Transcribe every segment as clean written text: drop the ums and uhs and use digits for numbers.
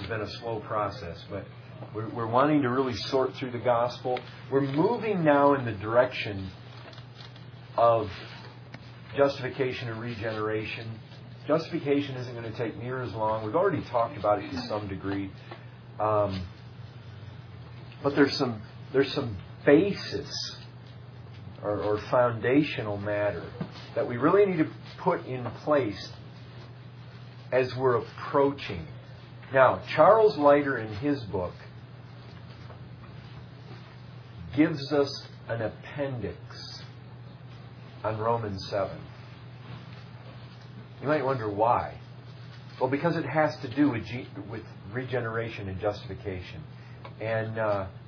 has been a slow process, but we're wanting to really sort through the gospel. We're moving now in the direction of justification and regeneration. Justification isn't going to take near as long. We've already talked about it to some degree. But there's some basis or foundational matter that we really need to put in place as we're approaching. Now, Charles Leiter in his book gives us an appendix on Romans 7. You might wonder why. Well, because it has to do with regeneration and justification. And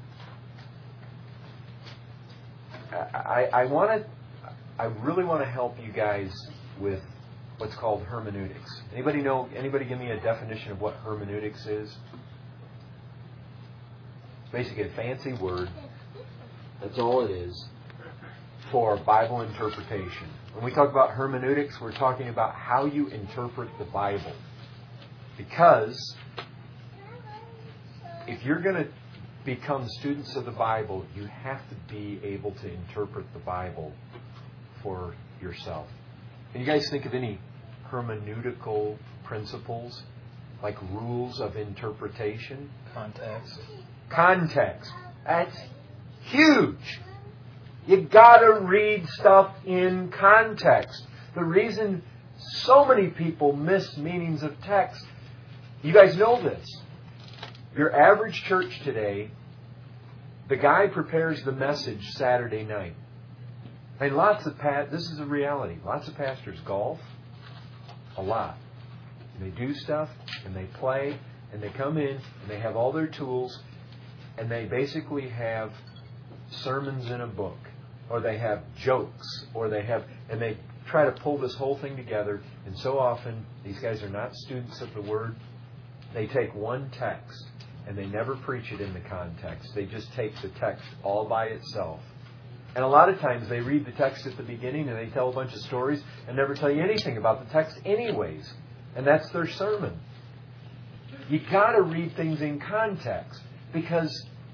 I really want to help you guys with what's called hermeneutics. Anybody give me a definition of what hermeneutics is? It's basically a fancy word. That's all it is for Bible interpretation. When we talk about hermeneutics, we're talking about how you interpret the Bible. Because if you're going to become students of the Bible, you have to be able to interpret the Bible for yourself. Can you guys think of any hermeneutical principles, like rules of interpretation? Context. That's huge. You gotta read stuff in context. The reason so many people miss meanings of text, you guys know this. Your average church today, the guy prepares the message Saturday night. And this is a reality. Lots of pastors golf a lot. And they do stuff, and they play, and they come in, and they have all their tools, and they basically have sermons in a book, or they have jokes, and they try to pull this whole thing together. And so often, these guys are not students of the Word. They take one text, and they never preach it in the context. They just take the text all by itself. And a lot of times they read the text at the beginning and they tell a bunch of stories and never tell you anything about the text anyways. And that's their sermon. You got to read things in context, because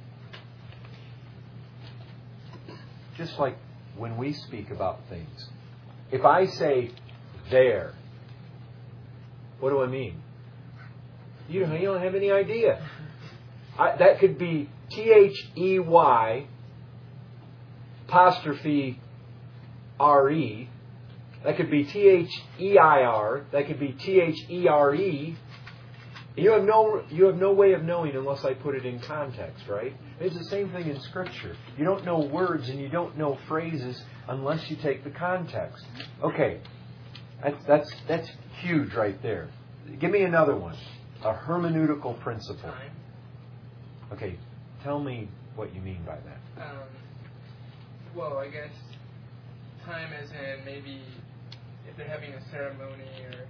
just like when we speak about things, if I say there, what do I mean? You don't have any idea. That could be They apostrophe re. That could be Their. That could be There. You have no way of knowing unless I put it in context, right? It's the same thing in Scripture. You don't know words and you don't know phrases unless you take the context. Okay, that's huge right there. Give me another one. A hermeneutical principle. Okay, tell me what you mean by that. Well, I guess time as in maybe if they're having a ceremony or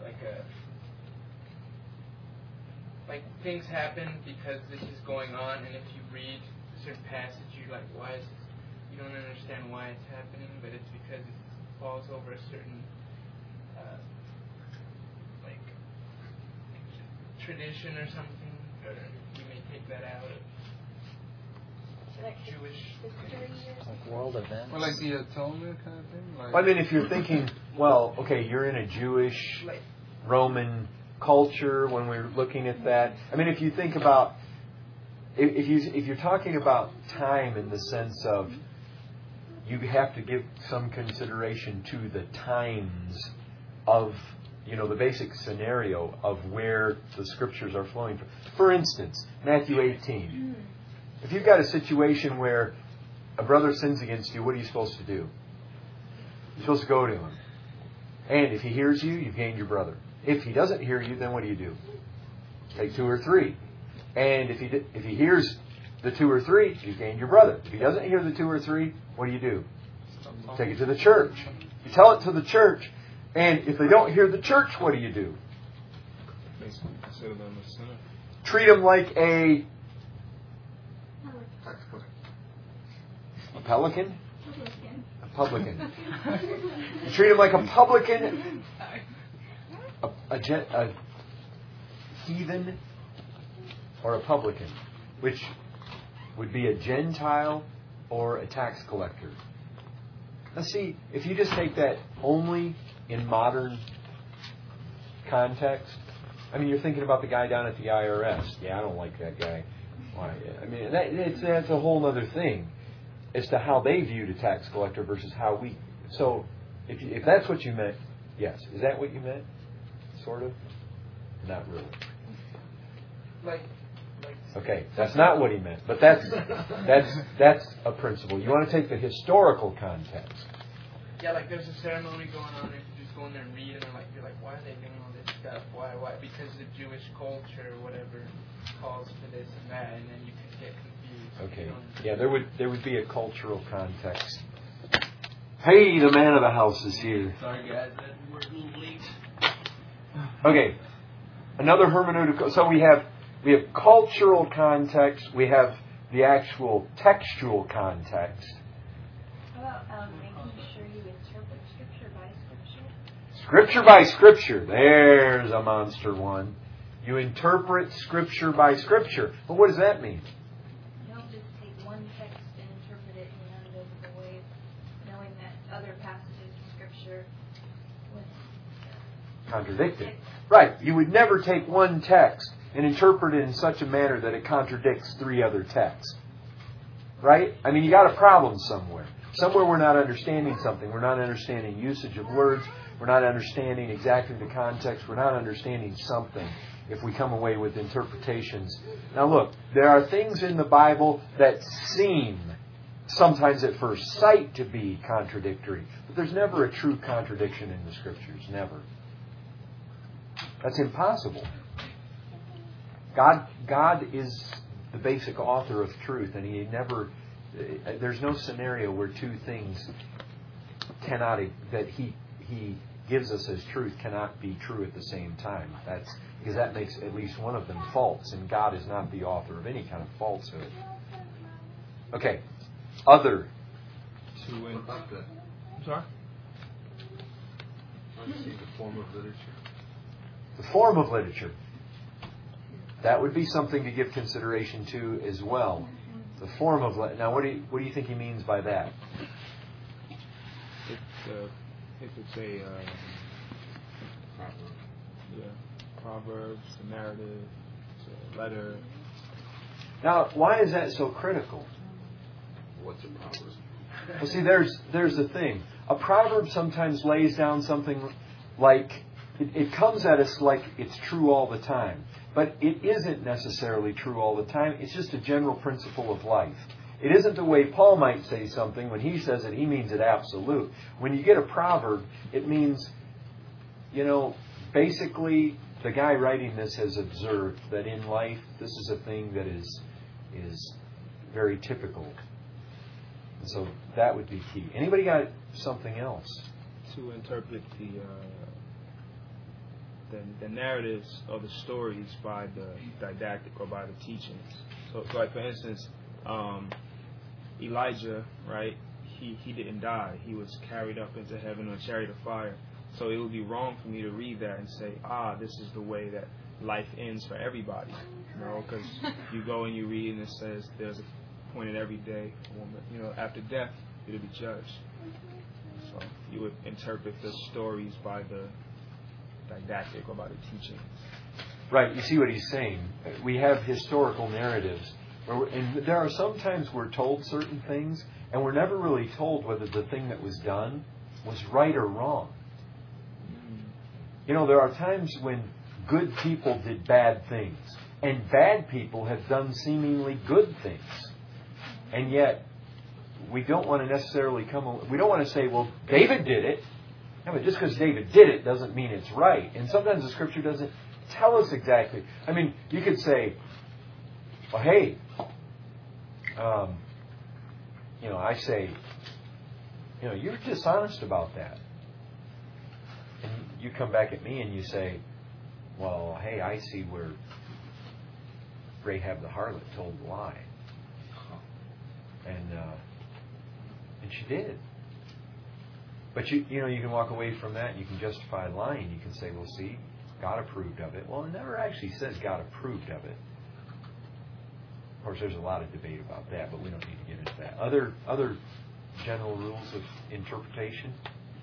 like things happen because this is going on, and if you read a certain passage, you're like, why is this? You don't understand why it's happening, but it's because it falls over a certain tradition or something, or you may take that out of Jewish world events. Well, like the atonement kind of thing? I mean, if you're thinking, well, okay, you're in a Jewish, Roman culture when we're looking at that. I mean, if you think about, if you're talking about time in the sense of you have to give some consideration to the times of, the basic scenario of where the Scriptures are flowing from. For instance, Matthew 18. If you've got a situation where a brother sins against you, what are you supposed to do? You're supposed to go to him. And if he hears you, you've gained your brother. If he doesn't hear you, then what do? Take 2 or 3. And if he hears the 2 or 3, you've gained your brother. If he doesn't hear the 2 or 3, what do? Take it to the church. You tell it to the church. And if they don't hear the church, what do? Treat them like a pelican? A publican. You treat him like a publican, a heathen, or a publican, which would be a Gentile or a tax collector. Now see, if you just take that only in modern context, I mean, you're thinking about the guy down at the IRS. Yeah, I don't like that guy. Why? I mean, that's a whole other thing as to how they viewed a tax collector versus how we. So, if that's what you meant, yes. Is that what you meant? Sort of? Not really. Okay, that's not what he meant, but that's a principle. You want to take the historical context. Yeah, like there's a ceremony going on, and you just go in there and read, and you're like, why are they doing all this stuff? Why? Because the Jewish culture or whatever calls for this and that, and then you can get confused. Okay. Yeah, there would be a cultural context. Hey, the man of the house is here. Sorry guys, we're a little late. Okay. Another hermeneutical. So we have cultural context. We have the actual textual context. How about making sure you interpret Scripture by Scripture? Scripture by Scripture. There's a monster one. You interpret Scripture by Scripture. But what does that mean? You don't just take one text and interpret it in an unbiblical way, knowing that other passages of Scripture would contradict it. Right. You would never take one text and interpret it in such a manner that it contradicts 3 other texts. Right? I mean, you got a problem somewhere. Somewhere we're not understanding something. We're not understanding usage of words. We're not understanding exactly the context. We're not understanding something if we come away with interpretations. Now look, there are things in the Bible that seem, sometimes at first sight, to be contradictory. But there's never a true contradiction in the Scriptures. Never. That's impossible. God is the basic author of truth, and He never. There's no scenario where 2 things cannot, that He gives us as truth, cannot be true at the same time. That's because that makes at least one of them false, and God is not the author of any kind of falsehood. Okay, other. I'm sorry. See the form of literature. The form of literature. That would be something to give consideration to as well. The form of literature. Now, what do you think he means by that? It's a proverbs, a narrative, it's a letter. Now, why is that so critical? What's a proverb? Well, see, there's the thing. A proverb sometimes lays down something like, it comes at us like it's true all the time. But it isn't necessarily true all the time. It's just a general principle of life. It isn't the way Paul might say something. When he says it, he means it absolute. When you get a proverb, it means, basically the guy writing this has observed that in life, this is a thing that is very typical. And so that would be key. Anybody got something else? To interpret the narratives or the stories by the didactic or by the teachings. So like for instance, Elijah, right? He didn't die. He was carried up into heaven on a chariot of fire. So it would be wrong for me to read that and say, this is the way that life ends for everybody. Because you go and you read and it says there's a point in every day, after death, it'll be judged. So you would interpret the stories by the didactic or by the teaching. Right. You see what he's saying. We have historical narratives. And there are sometimes we're told certain things, and we're never really told whether the thing that was done was right or wrong. There are times when good people did bad things, and bad people have done seemingly good things. And yet, we don't want to necessarily we don't want to say, well, David did it. Yeah, but just because David did it doesn't mean it's right. And sometimes the Scripture doesn't tell us exactly. I mean, you could say, well, hey, I say, you're dishonest about that. And you come back at me and you say, well, hey, I see where Rahab the harlot told the lie. And she did. But you can walk away from that and you can justify lying. You can say, well, see, God approved of it. Well, it never actually says God approved of it. Of course, there's a lot of debate about that, but we don't need to get into that. Other general rules of interpretation?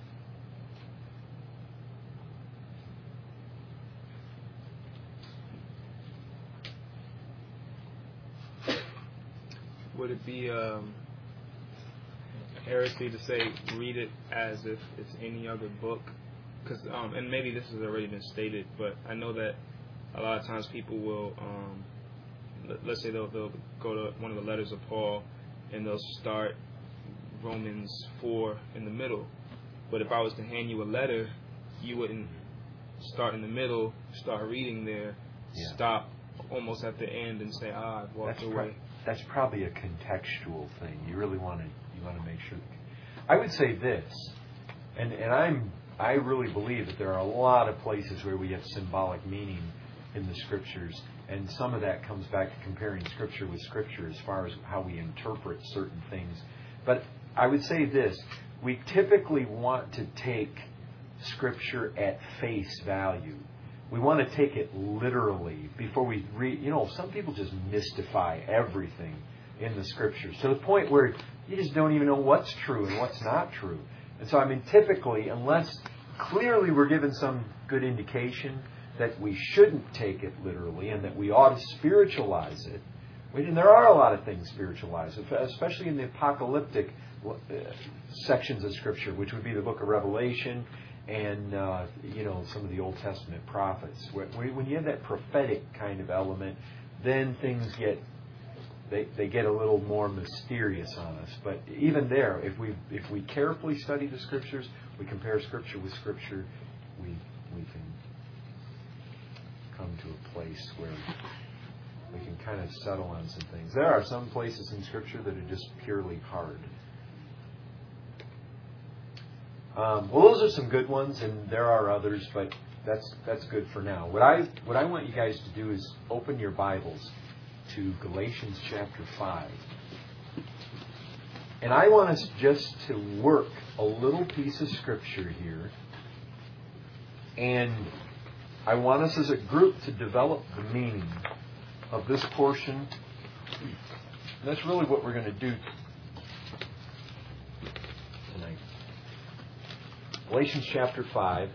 Would it be heresy to say read it as if it's any other book? Because and maybe this has already been stated, but I know that a lot of times people will, let's say they'll go to one of the letters of Paul and they'll start Romans 4 in the middle. But if I was to hand you a letter, you wouldn't start in the middle, start reading there, stop almost at the end and say, I've walked away. That's probably a contextual thing. You really want to make sure. I would say this, and I really believe that there are a lot of places where we have symbolic meaning in the Scriptures, and some of that comes back to comparing Scripture with Scripture as far as how we interpret certain things. But I would say this, we typically want to take Scripture at face value. We want to take it literally before we read. Some people just mystify everything in the Scriptures to the point where you just don't even know what's true and what's not true. And so, typically, unless clearly we're given some good indication that we shouldn't take it literally and that we ought to spiritualize it, and there are a lot of things spiritualized, especially in the apocalyptic sections of Scripture, which would be the book of Revelation and some of the Old Testament prophets. When you have that prophetic kind of element, then things get a little more mysterious on us. But even there, if we carefully study the Scriptures, we compare Scripture with Scripture, we can come to a place where we can kind of settle on some things. There are some places in Scripture that are just purely hard. Well, those are some good ones, and there are others, but that's good for now. What I want you guys to do is open your Bibles to Galatians chapter 5. And I want us just to work a little piece of Scripture here. And I want us as a group to develop the meaning of this portion. And that's really what we're going to do tonight. Galatians chapter 5.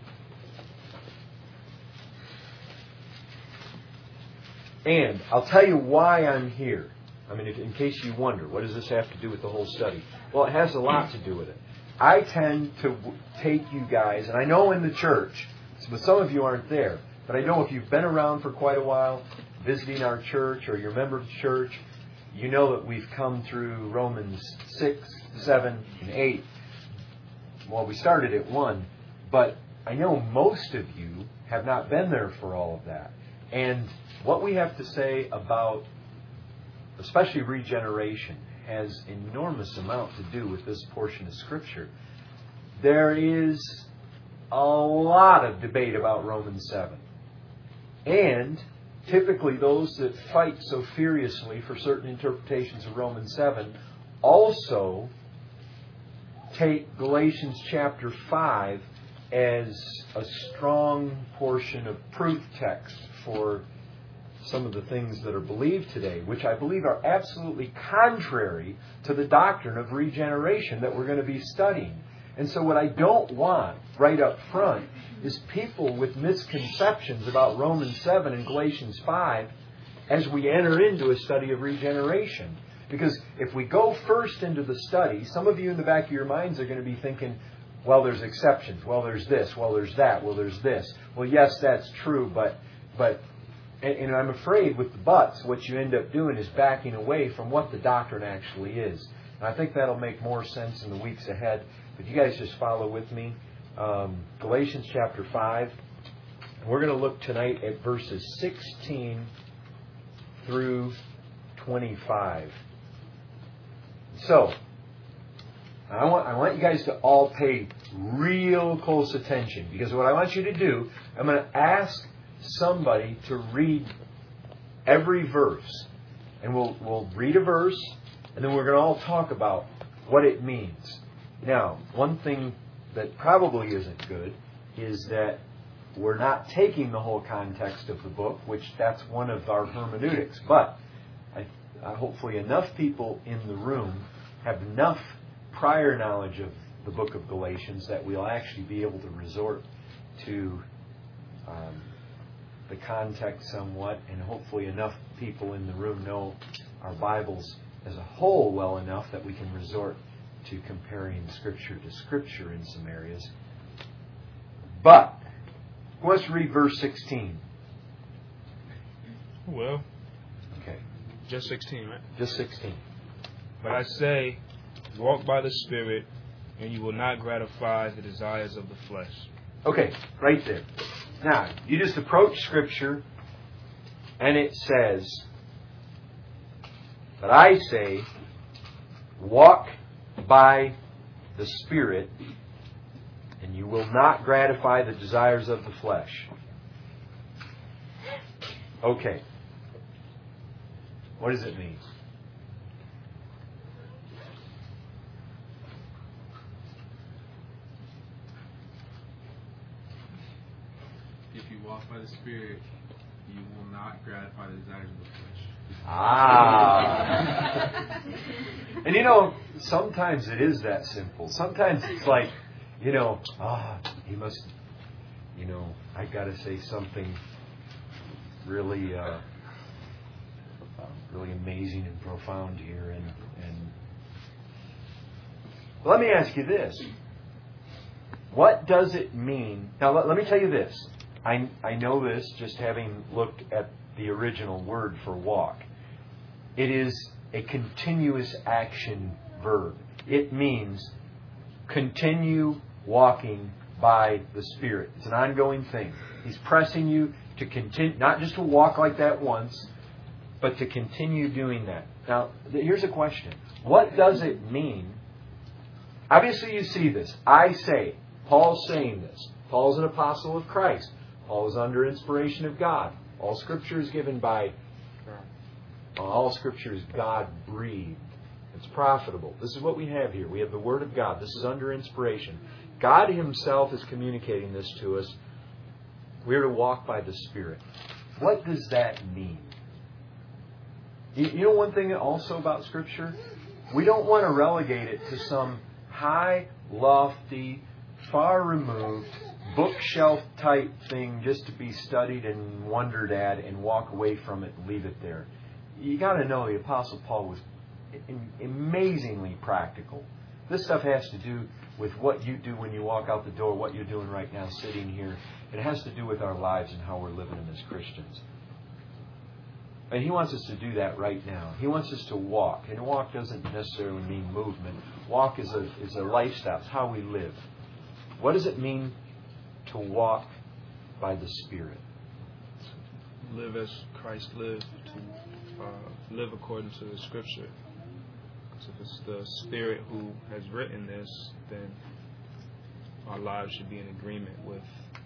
And I'll tell you why I'm here. In case you wonder, what does this have to do with the whole study? Well, it has a lot to do with it. I tend to take you guys, and I know in the church, but some of you aren't there, but I know if you've been around for quite a while, visiting our church, or you're a member of the church, you know that we've come through Romans 6, 7, and 8. Well, we started at 1, but I know most of you have not been there for all of that. And what we have to say about, especially regeneration, has enormous amount to do with this portion of Scripture. There is a lot of debate about Romans 7. And typically those that fight so furiously for certain interpretations of Romans 7 also take Galatians chapter 5 as a strong portion of proof text for some of the things that are believed today, which I believe are absolutely contrary to the doctrine of regeneration that we're going to be studying. And so what I don't want right up front is people with misconceptions about Romans 7 and Galatians 5 as we enter into a study of regeneration. Because if we go first into the study, some of you in the back of your minds are going to be thinking, well, there's exceptions. Well, there's this. Well, there's that. Well, there's this. Well, yes, that's true, but and I'm afraid with the buts, what you end up doing is backing away from what the doctrine actually is. And I think that'll make more sense in the weeks ahead. But you guys just follow with me. Galatians chapter 5. And we're going to look tonight at verses 16 through 25. So, I want you guys to all pay real close attention, because what I want you to do, I'm going to ask somebody to read every verse. And we'll read a verse, and then we're going to all talk about what it means. Now, one thing that probably isn't good is that we're not taking the whole context of the book, which that's one of our hermeneutics. But hopefully enough people in the room have enough prior knowledge of the book of Galatians that we'll actually be able to resort to the context somewhat, and hopefully enough people in the room know our Bibles as a whole well enough that we can resort to comparing Scripture to Scripture in some areas. But let's read verse 16. Well, okay, just 16, right? Just 16. But I say, walk by the Spirit, and you will not gratify the desires of the flesh. Okay, right there. Now, you just approach Scripture, and it says, but I say, walk by the Spirit, and you will not gratify the desires of the flesh. Okay. What does it mean? If you walk by the Spirit, you will not gratify the desires of the flesh. Ah. And you know, sometimes it is that simple. Sometimes it's like, you know, he must, you know, I got to say something really, really amazing and profound here. And let me ask you this: what does it mean? Now, let me tell you this. I know this just having looked at the original word for walk. It is a continuous action verb. It means continue walking by the Spirit. It's an ongoing thing. He's pressing you to continue, not just to walk like that once, but to continue doing that. Now, here's a question. What does it mean? Obviously, you see this. I say, Paul's saying this. Paul's an apostle of Christ. Paul is under inspiration of God. All Scripture is given by all Scripture is God-breathed. It's profitable. This is what we have here. We have the Word of God. This is under inspiration. God Himself is communicating this to us. We're to walk by the Spirit. What does that mean? You know one thing also about Scripture? We don't want to relegate it to some high, lofty, far-removed, bookshelf type thing just to be studied and wondered at and walk away from it and leave it there. You got to know the Apostle Paul was amazingly practical. This stuff has to do with what you do when you walk out the door, what you're doing right now sitting here. It has to do with our lives and how we're living them as Christians. And He wants us to do that right now. He wants us to walk. And walk doesn't necessarily mean movement. Walk is a lifestyle. It's how we live. What does it mean to walk by the Spirit? Live as Christ lived, to live according to the Scripture. Because if it's the Spirit who has written this, then our lives should be in agreement with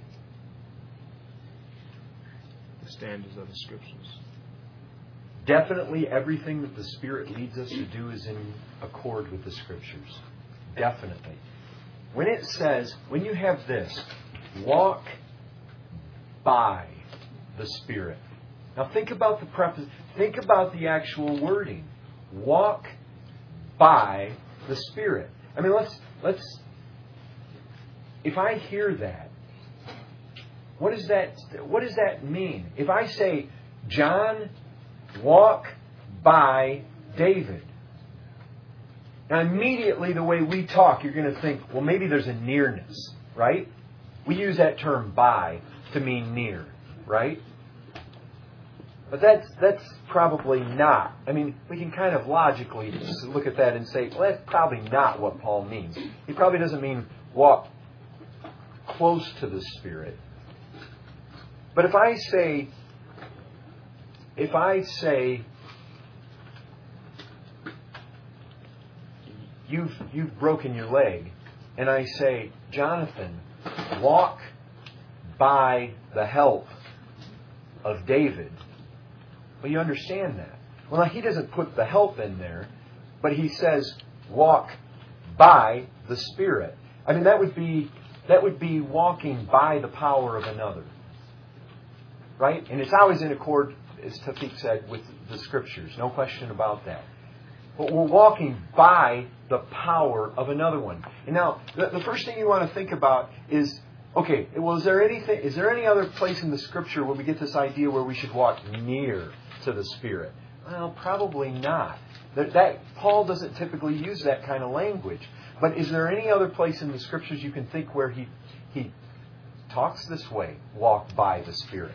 the standards of the Scriptures. Definitely everything that the Spirit leads us to do is in accord with the Scriptures. Definitely. When it says, when you have this, walk by the Spirit. Now think about the preface. Think about the actual wording. Walk by the Spirit. I mean, let's. If I hear that, what does that mean? If I say, John, walk by David. Now immediately the way we talk, you're going to think, well, maybe there's a nearness, right? We use that term by to mean near, right? But that's probably not. I mean, we can kind of logically just look at that and say, well, that's probably not what Paul means. He probably doesn't mean walk close to the Spirit. But if I say you've broken your leg, and I say, Jonathan, walk by the help of David. Well, you understand that. Well, he doesn't put the help in there, but he says, walk by the Spirit. I mean, that would be walking by the power of another. Right? And it's always in accord. as Tafik said, with the Scriptures. No question about that. But we're walking by the power of another one. And now, the first thing you want to think about is, okay, well, is there any other place in the Scripture where we get this idea where we should walk near to the Spirit? Well, probably not. Paul doesn't typically use that kind of language. But is there any other place in the Scriptures you can think where he talks this way, walk by the Spirit?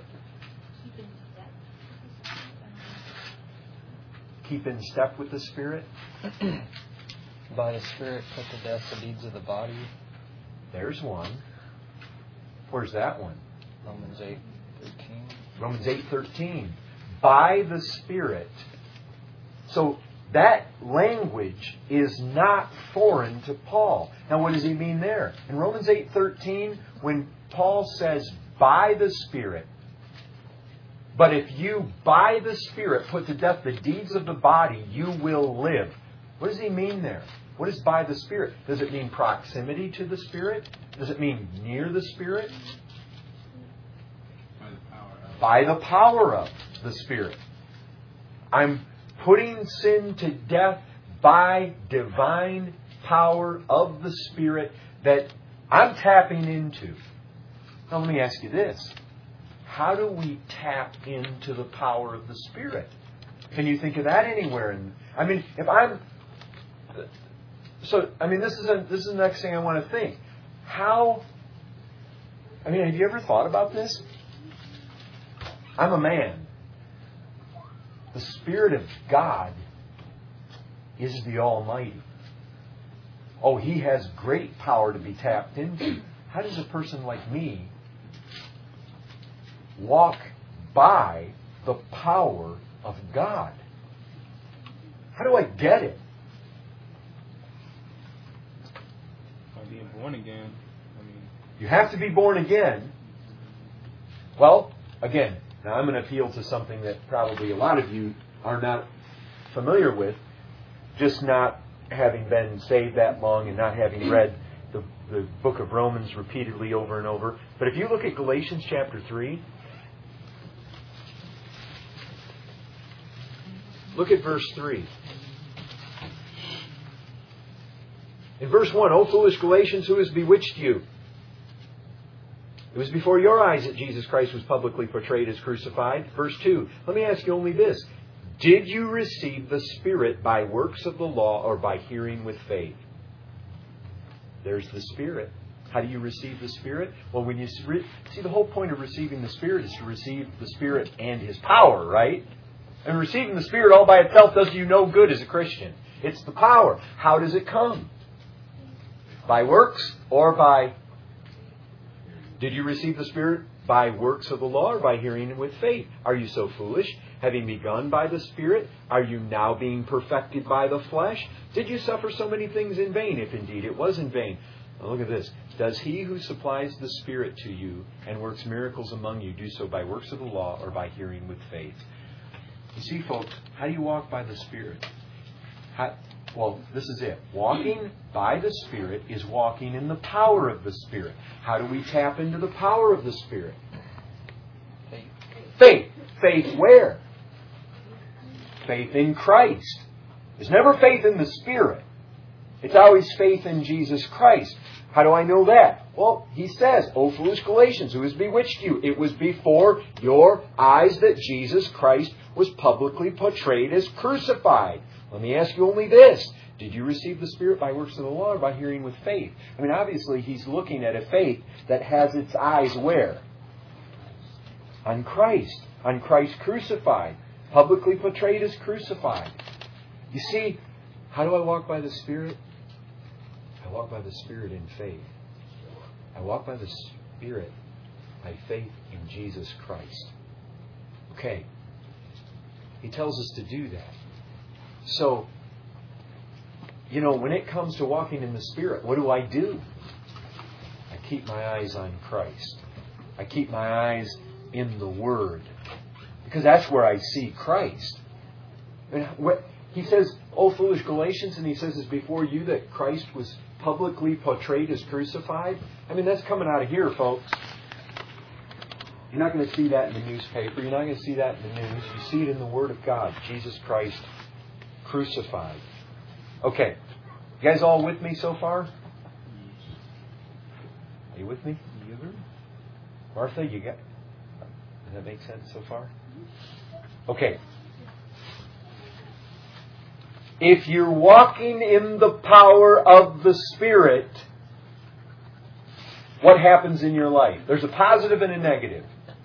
Keep in step with the Spirit? By the Spirit put to death the deeds of the body. There's one. Where's that one? Romans 8:13. Romans 8:13. By the Spirit. So that language is not foreign to Paul. Now what does he mean there? In Romans 8:13, when Paul says, by the Spirit, but if you by the Spirit put to death the deeds of the body, you will live. What does he mean there? What is by the Spirit? Does it mean proximity to the Spirit? Does it mean near the Spirit? By the power of the Spirit. I'm putting sin to death by divine power of the Spirit that I'm tapping into. Now let me ask you this. How do we tap into the power of the Spirit? Can you think of that anywhere? This is the next thing I want to think. Have you ever thought about this? I'm a man. The Spirit of God is the Almighty. Oh, He has great power to be tapped into. How does a person like me walk by the power of God? How do I get it? By being born again. You have to be born again. Well, again, now I'm going to appeal to something that probably a lot of you are not familiar with, just not having been saved that long and not having read the book of Romans repeatedly over and over. But if you look at Galatians chapter 3, look at verse 3. In verse 1, O foolish Galatians, who has bewitched you? It was before your eyes that Jesus Christ was publicly portrayed as crucified. Verse 2, let me ask you only this. Did you receive the Spirit by works of the law or by hearing with faith? There's the Spirit. How do you receive the Spirit? Well, when you see, the whole point of receiving the Spirit is to receive the Spirit and His power, right? And receiving the Spirit all by itself does you no good as a Christian. It's the power. How does it come? By works or by... Did you receive the Spirit by works of the law or by hearing with faith? Are you so foolish? Having begun by the Spirit, are you now being perfected by the flesh? Did you suffer so many things in vain, if indeed it was in vain? Now look at this. Does He who supplies the Spirit to you and works miracles among you do so by works of the law or by hearing with faith? You see, folks, how do you walk by the Spirit? Well, this is it. Walking by the Spirit is walking in the power of the Spirit. How do we tap into the power of the Spirit? Faith. Faith where? Faith in Christ. There's never faith in the Spirit. It's always faith in Jesus Christ. How do I know that? Well, he says, O foolish Galatians, who has bewitched you? It was before your eyes that Jesus Christ was publicly portrayed as crucified. Let me ask you only this. Did you receive the Spirit by works of the law or by hearing with faith? Obviously, he's looking at a faith that has its eyes where? On Christ. On Christ crucified. Publicly portrayed as crucified. You see, how do I walk by the Spirit? I walk by the Spirit in faith. I walk by the Spirit by faith in Jesus Christ. Okay. He tells us to do that. So, when it comes to walking in the Spirit, what do? I keep my eyes on Christ. I keep my eyes in the Word. Because that's where I see Christ. He says, O foolish Galatians, and he says it's before you that Christ was publicly portrayed as crucified. That's coming out of here, folks. You're not going to see that in the newspaper. You're not going to see that in the news. You see it in the Word of God. Jesus Christ crucified. Okay. You guys all with me so far? Are you with me? Martha, you got... Does that make sense so far? Okay. If you're walking in the power of the Spirit, what happens in your life? There's a positive and a negative.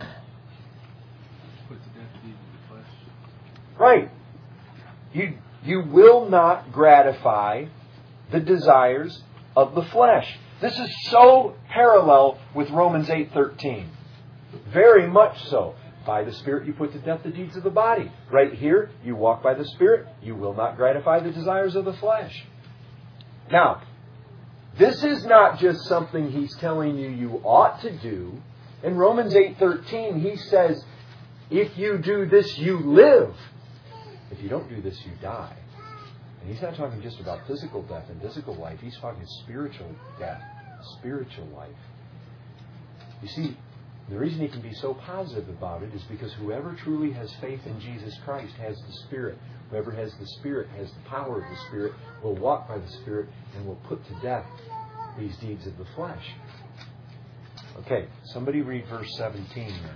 Put to death the deeds of the flesh. Right. You will not gratify the desires of the flesh. This is so parallel with Romans 8:13. Very much so. By the Spirit you put to death the deeds of the body. Right here, you walk by the Spirit, you will not gratify the desires of the flesh. Now, this is not just something he's telling you ought to do. In Romans 8:13, he says, if you do this, you live. If you don't do this, you die. And he's not talking just about physical death and physical life. He's talking spiritual death, spiritual life. You see, the reason he can be so positive about it is because whoever truly has faith in Jesus Christ has the Spirit. Whoever has the Spirit has the power of the Spirit, will walk by the Spirit, and will put to death these deeds of the flesh. Okay, somebody read verse 17 now.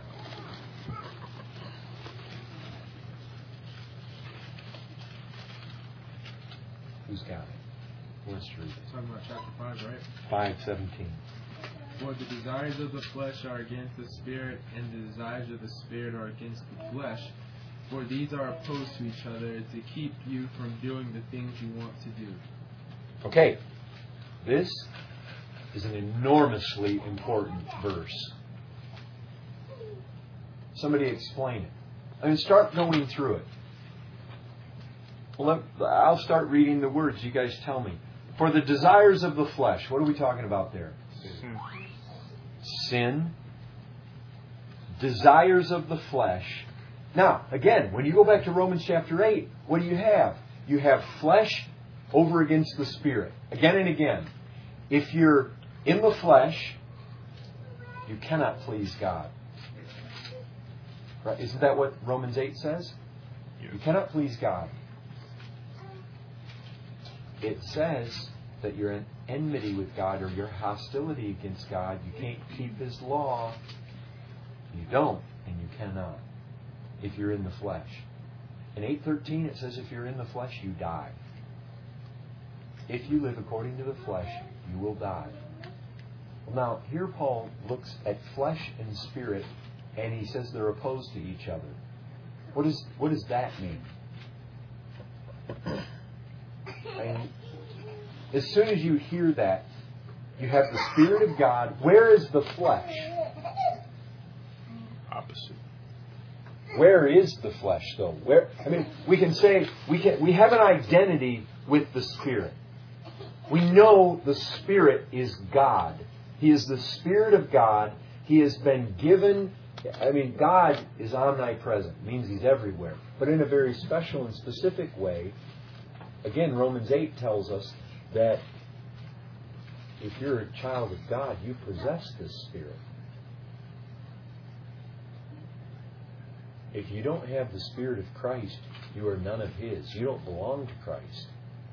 Who's got it? Who wants to read it? Talking about chapter 5, right? 5:17. For the desires of the flesh are against the Spirit, and the desires of the Spirit are against the flesh. For these are opposed to each other to keep you from doing the things you want to do. Okay. This is an enormously important verse. Somebody explain it. I mean, start going through it. Well, I'll start reading the words. You guys tell me. For the desires of the flesh. What are we talking about there? Sin. Desires of the flesh. Now, again, when you go back to Romans chapter 8, what do you have? You have flesh over against the Spirit. Again and again. If you're in the flesh, you cannot please God. Right? Isn't that what Romans 8 says? You cannot please God. It says that you're in enmity with God, or your hostility against God. You can't keep His law. You don't, and you cannot, if you're in the flesh. In 8:13 it says if you're in the flesh, you die. If you live according to the flesh, you will die. Well, now, here Paul looks at flesh and spirit, and he says they're opposed to each other. What does that mean? And as soon as you hear that, you have the Spirit of God. Where is the flesh? Opposite. Where is the flesh, though? We can say we have an identity with the Spirit. We know the Spirit is God. He is the Spirit of God. He has been given. God is omnipresent. It means He's everywhere. But in a very special and specific way. Again, Romans 8 tells us that if you're a child of God, you possess this Spirit. If you don't have the Spirit of Christ, you are none of His. You don't belong to Christ.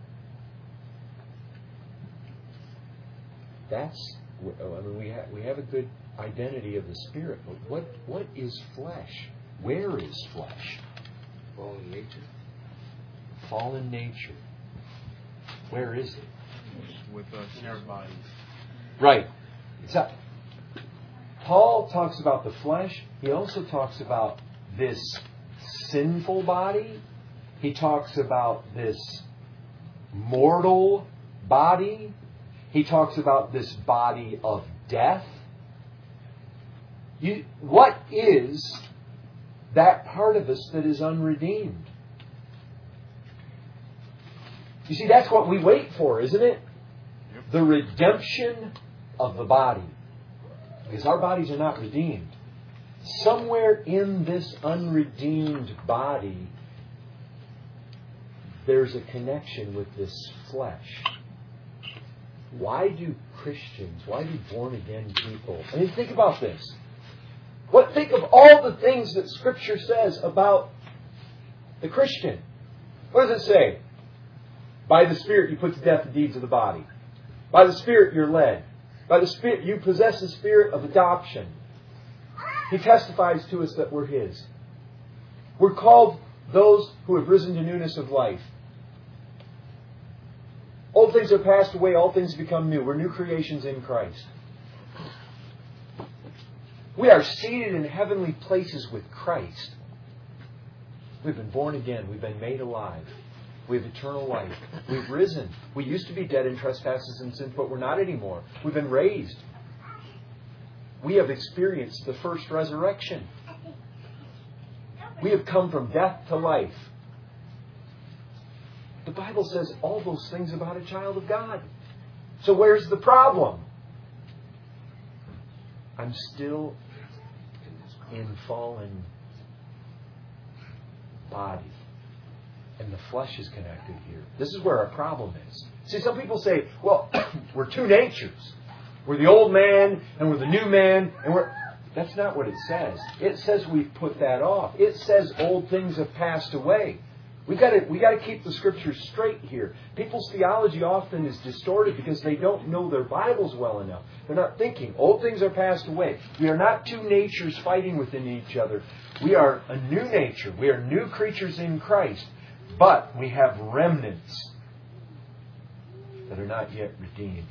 We have a good identity of the Spirit, but what is flesh? Where is flesh? Fallen nature. Fallen nature. Where is it? With us in our bodies. Right. Paul talks about the flesh. He also talks about this sinful body. He talks about this mortal body. He talks about this body of death. What is that part of us that is unredeemed? You see, that's what we wait for, isn't it? Yep. The redemption of the body. Because our bodies are not redeemed. Somewhere in this unredeemed body, there's a connection with this flesh. Why do Christians, why do born-again people... think about this. Think of all the things that Scripture says about the Christian. What does it say? By the Spirit you put to death the deeds of the body. By the Spirit you're led. By the Spirit you possess the Spirit of adoption. He testifies to us that we're His. We're called those who have risen to newness of life. Old things are passed away, all things become new. We're new creations in Christ. We are seated in heavenly places with Christ. We've been born again. We've been made alive. We have eternal life. We've risen. We used to be dead in trespasses and sins, but we're not anymore. We've been raised. We have experienced the first resurrection. We have come from death to life. The Bible says all those things about a child of God. So where's the problem? I'm still in fallen body. And the flesh is connected here. This is where our problem is. See, some people say, well, we're two natures. We're the old man and we're the new man. That's not what it says. It says we've put that off. It says old things have passed away. We got to keep the Scriptures straight here. People's theology often is distorted because they don't know their Bibles well enough. They're not thinking. Old things are passed away. We are not two natures fighting within each other. We are a new nature. We are new creatures in Christ. But we have remnants that are not yet redeemed.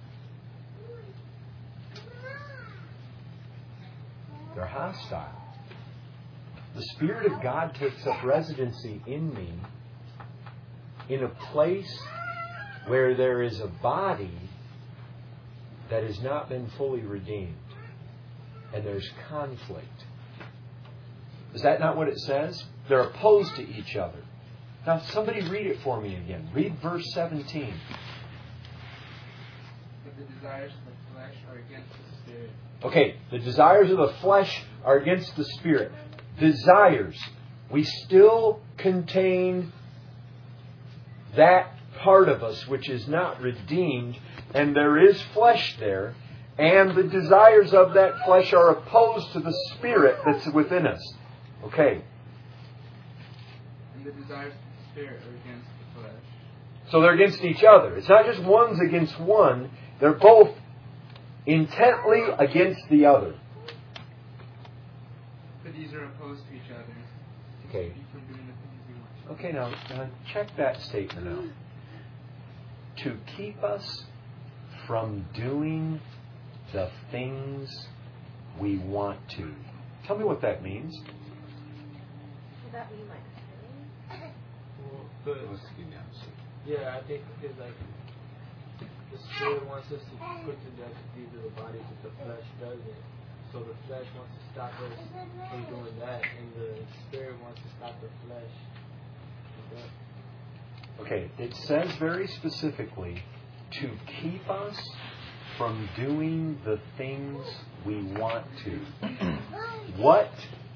They're hostile. The Spirit of God takes up residency in me in a place where there is a body that has not been fully redeemed. And there's conflict. Is that not what it says? They're opposed to each other. Now, somebody read it for me again. Read verse 17. But the desires of the flesh are against the Spirit. Okay, the desires of the flesh are against the Spirit. Desires. We still contain that part of us which is not redeemed, and there is flesh there, and the desires of that flesh are opposed to the Spirit that's within us. Okay. And the desires of the Spirit are against the flesh. So they're against each other. It's not just one's against one. They're both intently against the other. But these are opposed to each other. Okay. Keep from doing the things we want. Okay, now check that statement out. To keep us from doing the things we want to. Tell me what that means. Would that be like sinning? Yeah, I think because the Spirit wants us to put to death the deeds of the body, but the flesh doesn't. So the flesh wants to stop us from doing that, and the Spirit wants to stop the flesh. Okay, it says very specifically to keep us from doing the things we want to. What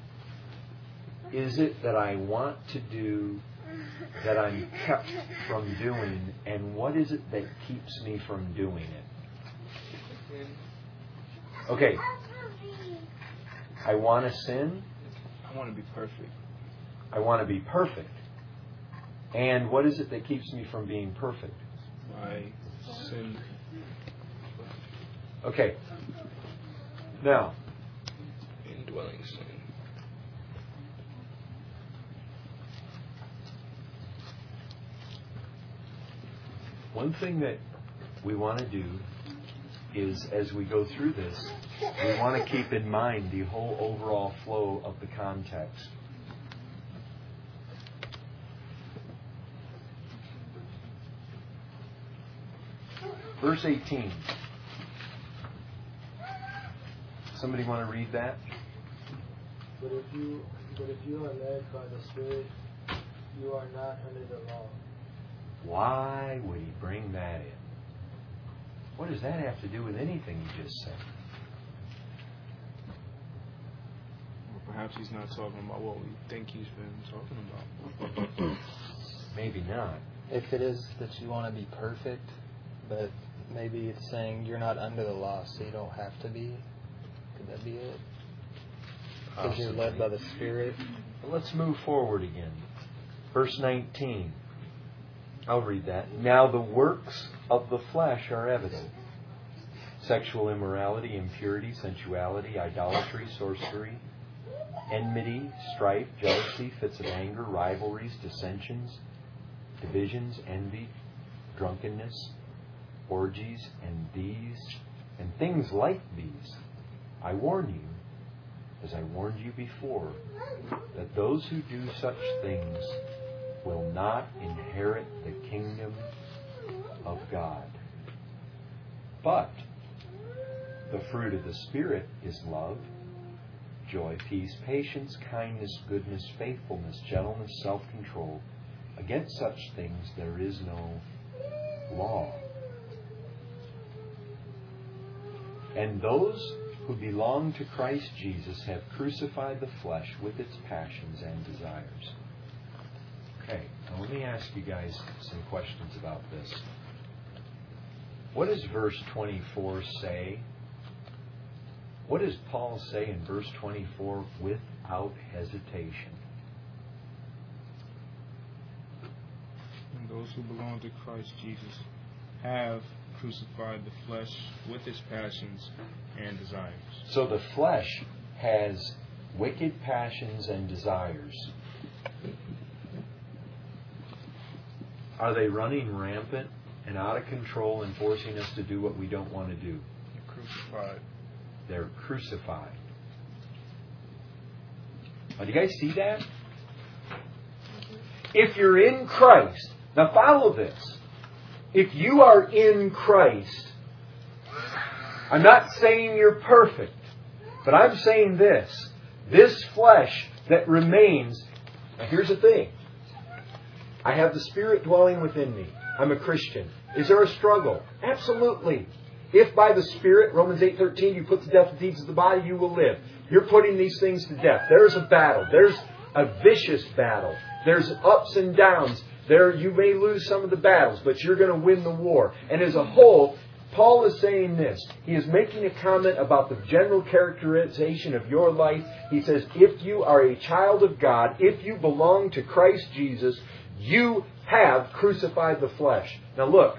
is it that I want to do that I'm kept from doing, and what is it that keeps me from doing it? Okay. I want to sin. I want to be perfect. I want to be perfect. And what is it that keeps me from being perfect? My sin. Okay. Now, Indwelling sin. one thing that we want to do is, as we go through this, we want to keep in mind the whole overall flow of the context. Verse 18. Somebody want to read that? But if you are led by the Spirit, you are not under the law. Why would he bring that in? What does that have to do with anything he just said? Well, perhaps he's not talking about what we think he's been talking about. Maybe not. If it is that you want to be perfect, but maybe it's saying you're not under the law, so you don't have to be. Could that be it? Because you're led by the Spirit. Let's move forward again. Verse 19. I'll read that. Now the works of the flesh are evident. Sexual immorality, impurity, sensuality, idolatry, sorcery, enmity, strife, jealousy, fits of anger, rivalries, dissensions, divisions, envy, drunkenness, orgies, and things like these. I warn you, as I warned you before, that those who do such things will not inherit the kingdom of God. But the fruit of the Spirit is love, joy, peace, patience, kindness, goodness, faithfulness, gentleness, self-control. Against such things there is no law. And those who belong to Christ Jesus have crucified the flesh with its passions and desires. Okay, now let me ask you guys some questions about this. What does verse 24 say? What does Paul say in verse 24? Without hesitation. And those who belong to Christ Jesus have crucified the flesh with its passions and desires. So the flesh has wicked passions and desires. Are they running rampant and out of control and forcing us to do what we don't want to do? They're crucified. They're crucified. Now, do you guys see that? If you're in Christ, now follow this. If you are in Christ, I'm not saying you're perfect, but I'm saying this. This flesh that remains, now here's the thing. I have the Spirit dwelling within me. I'm a Christian. Is there a struggle? Absolutely. If by the Spirit, Romans 8:13, you put to death the deeds of the body, you will live. You're putting these things to death. There's a battle. There's a vicious battle. There's ups and downs. There, you may lose some of the battles, but you're going to win the war. And as a whole, Paul is saying this. He is making a comment about the general characterization of your life. He says, if you are a child of God, if you belong to Christ Jesus, you have crucified the flesh. Now look,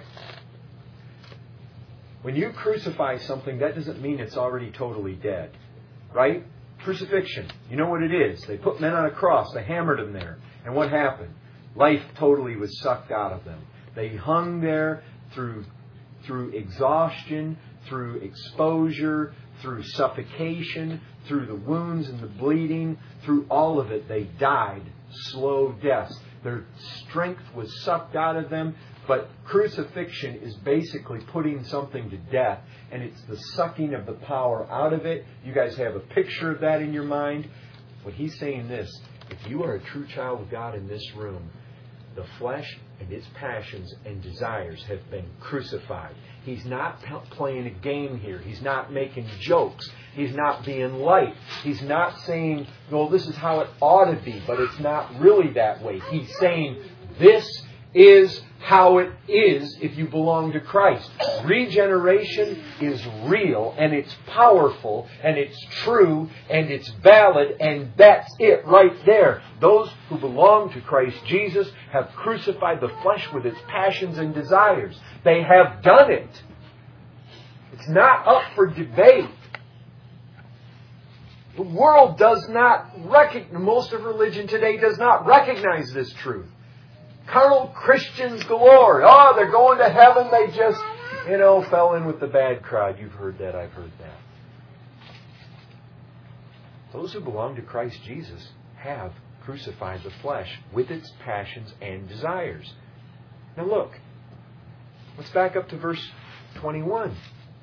when you crucify something, that doesn't mean it's already totally dead. Right? Crucifixion. You know what it is. They put men on a cross. They hammered them there. And what happened? Life totally was sucked out of them. They hung there through exhaustion, through exposure, through suffocation, through the wounds and the bleeding, through all of it. They died slow deaths. Their strength was sucked out of them. But crucifixion is basically putting something to death, and it's the sucking of the power out of it. You guys have a picture of that in your mind. But he's saying this: if you are a true child of God in this room, the flesh and its passions and desires have been crucified. He's not playing a game here. He's not making jokes. He's not being light. He's not saying, well, this is how it ought to be, but it's not really that way. He's saying, this is how it is if you belong to Christ. Regeneration is real, and it's powerful, and it's true, and it's valid, and that's it right there. Those who belong to Christ Jesus have crucified the flesh with its passions and desires. They have done it. It's not up for debate. The world does not recognize, most of religion today does not recognize this truth. Carnal Christians galore. Oh, they're going to heaven. They just, fell in with the bad crowd. You've heard that. I've heard that. Those who belong to Christ Jesus have crucified the flesh with its passions and desires. Now look. Let's back up to verse 21.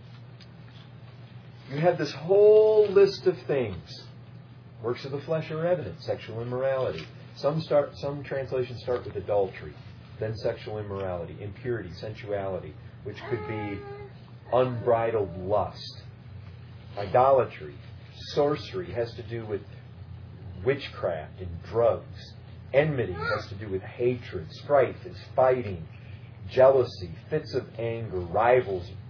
You have this whole list of things. Works of the flesh are evident. Sexual immorality. Some translations start with adultery, then sexual immorality, impurity, sensuality, which could be unbridled lust. Idolatry, sorcery has to do with witchcraft and drugs. Enmity has to do with hatred. Strife is fighting. Jealousy, fits of anger,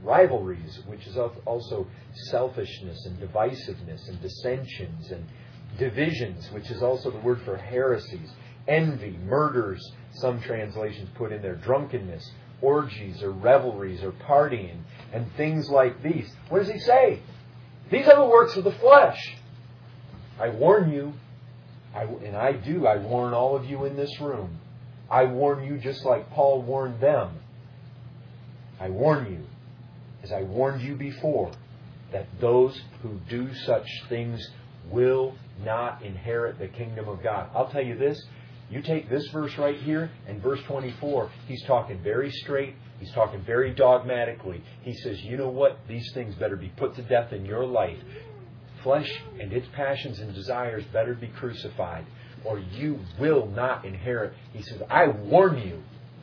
rivalries, which is also selfishness and divisiveness and dissensions and divisions, which is also the word for heresies, envy, murders, some translations put in there, drunkenness, orgies or revelries or partying, and things like these. What does he say? These are the works of the flesh. I warn you, I warn all of you in this room. I warn you just like Paul warned them. I warn you, as I warned you before, that those who do such things will not inherit the kingdom of God. I'll tell you this, you take this verse right here and verse 24, he's talking very straight, he's talking very dogmatically. He says, you know what? These things better be put to death in your life. Flesh and its passions and desires better be crucified, or you will not inherit. He says, I warn you.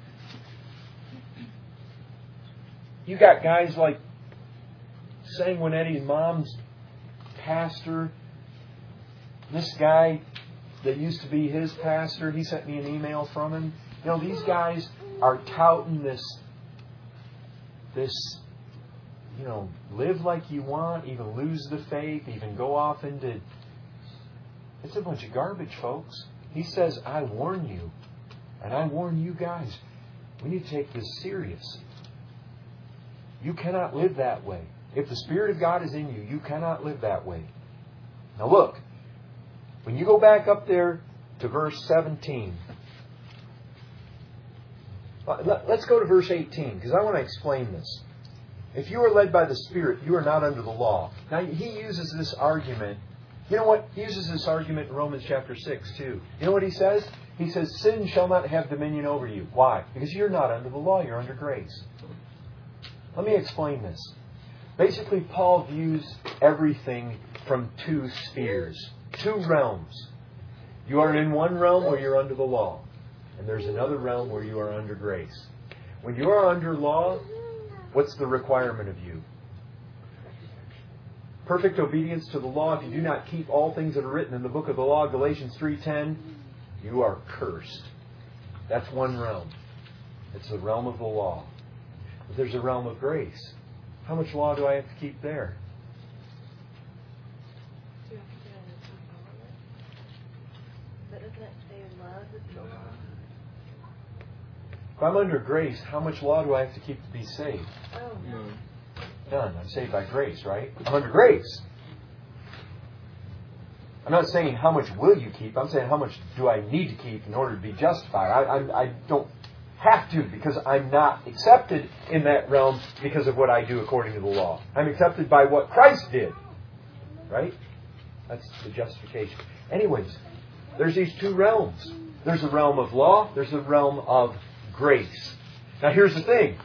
You got guys like Sanguinetti and Mom's pastor. This guy that used to be his pastor, he sent me an email from him. You know, these guys are touting this, you know, live like you want, even lose the faith, even go off into... It's a bunch of garbage, folks. He says, I warn you. And I warn you guys, we need to take this serious. You cannot live that way. If the Spirit of God is in you, you cannot live that way. Now look, when you go back up there to verse 17, let's go to verse 18, because I want to explain this. If you are led by the Spirit, you are not under the law. Now, he uses this argument. You know what? He uses this argument in Romans chapter 6, too. You know what he says? He says, sin shall not have dominion over you. Why? Because you're not under the law, you're under grace. Let me explain this. Basically, Paul views everything from two spheres, two realms. You are in one realm where you're under the law, and there's another realm where you are under grace. When you are under law, what's the requirement of you? Perfect obedience to the law. If you do not keep all things that are written in the book of the law, Galatians 3:10, you are cursed. That's one realm. It's the realm of the law. But there's a realm of grace. How much law do I have to keep there? Do you have to get on the top of it? But doesn't it say love is the law? If I'm under grace, how much law do I have to keep to be saved? Oh, no. None. I'm saved by grace, right? I'm under grace. I'm not saying how much will you keep. I'm saying how much do I need to keep in order to be justified. I don't have to, because I'm not accepted in that realm because of what I do according to the law. I'm accepted by what Christ did. Right? That's the justification. Anyways, there's these two realms. There's a realm of law. There's a realm of grace. Now here's the thing.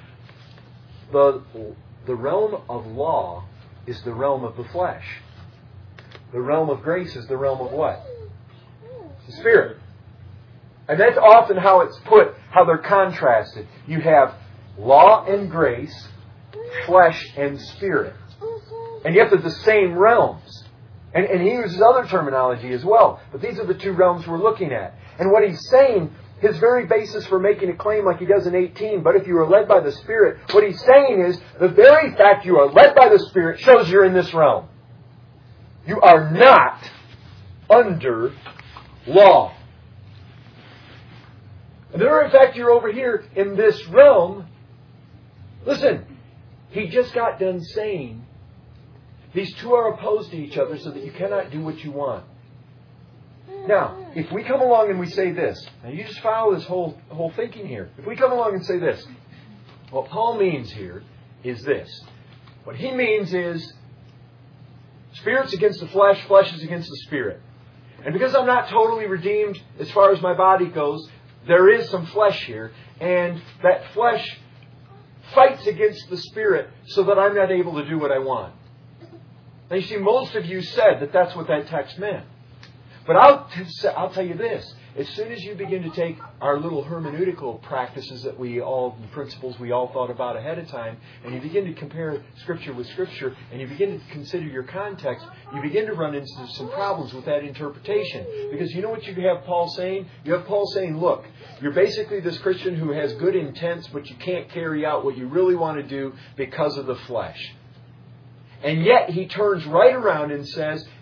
The realm of law is the realm of the flesh. The realm of grace is the realm of what? The Spirit. And that's often how it's put, how they're contrasted. You have law and grace, flesh and spirit. And yet they're the same realms. And he uses other terminology as well. But these are the two realms we're looking at. And what he's saying, his very basis for making a claim like he does in 18, but if you are led by the Spirit, what he's saying is, the very fact you are led by the Spirit shows you're in this realm. You are not under law. And the very fact you're over here in this realm, listen, he just got done saying, these two are opposed to each other so that you cannot do what you want. Now, if we come along and we say this, now you just follow this whole thinking here. If we come along and say this, what Paul means here is this. What he means is, Spirit's against the flesh, flesh is against the Spirit. And because I'm not totally redeemed as far as my body goes, there is some flesh here. And that flesh fights against the Spirit so that I'm not able to do what I want. Now you see, most of you said that that's what that text meant. But I'll tell you this. As soon as you begin to take our little hermeneutical practices principles we all thought about ahead of time, and you begin to compare Scripture with Scripture, and you begin to consider your context, you begin to run into some problems with that interpretation. Because you know what you have Paul saying? You have Paul saying, look, you're basically this Christian who has good intents, but you can't carry out what you really want to do because of the flesh. And yet he turns right around and says,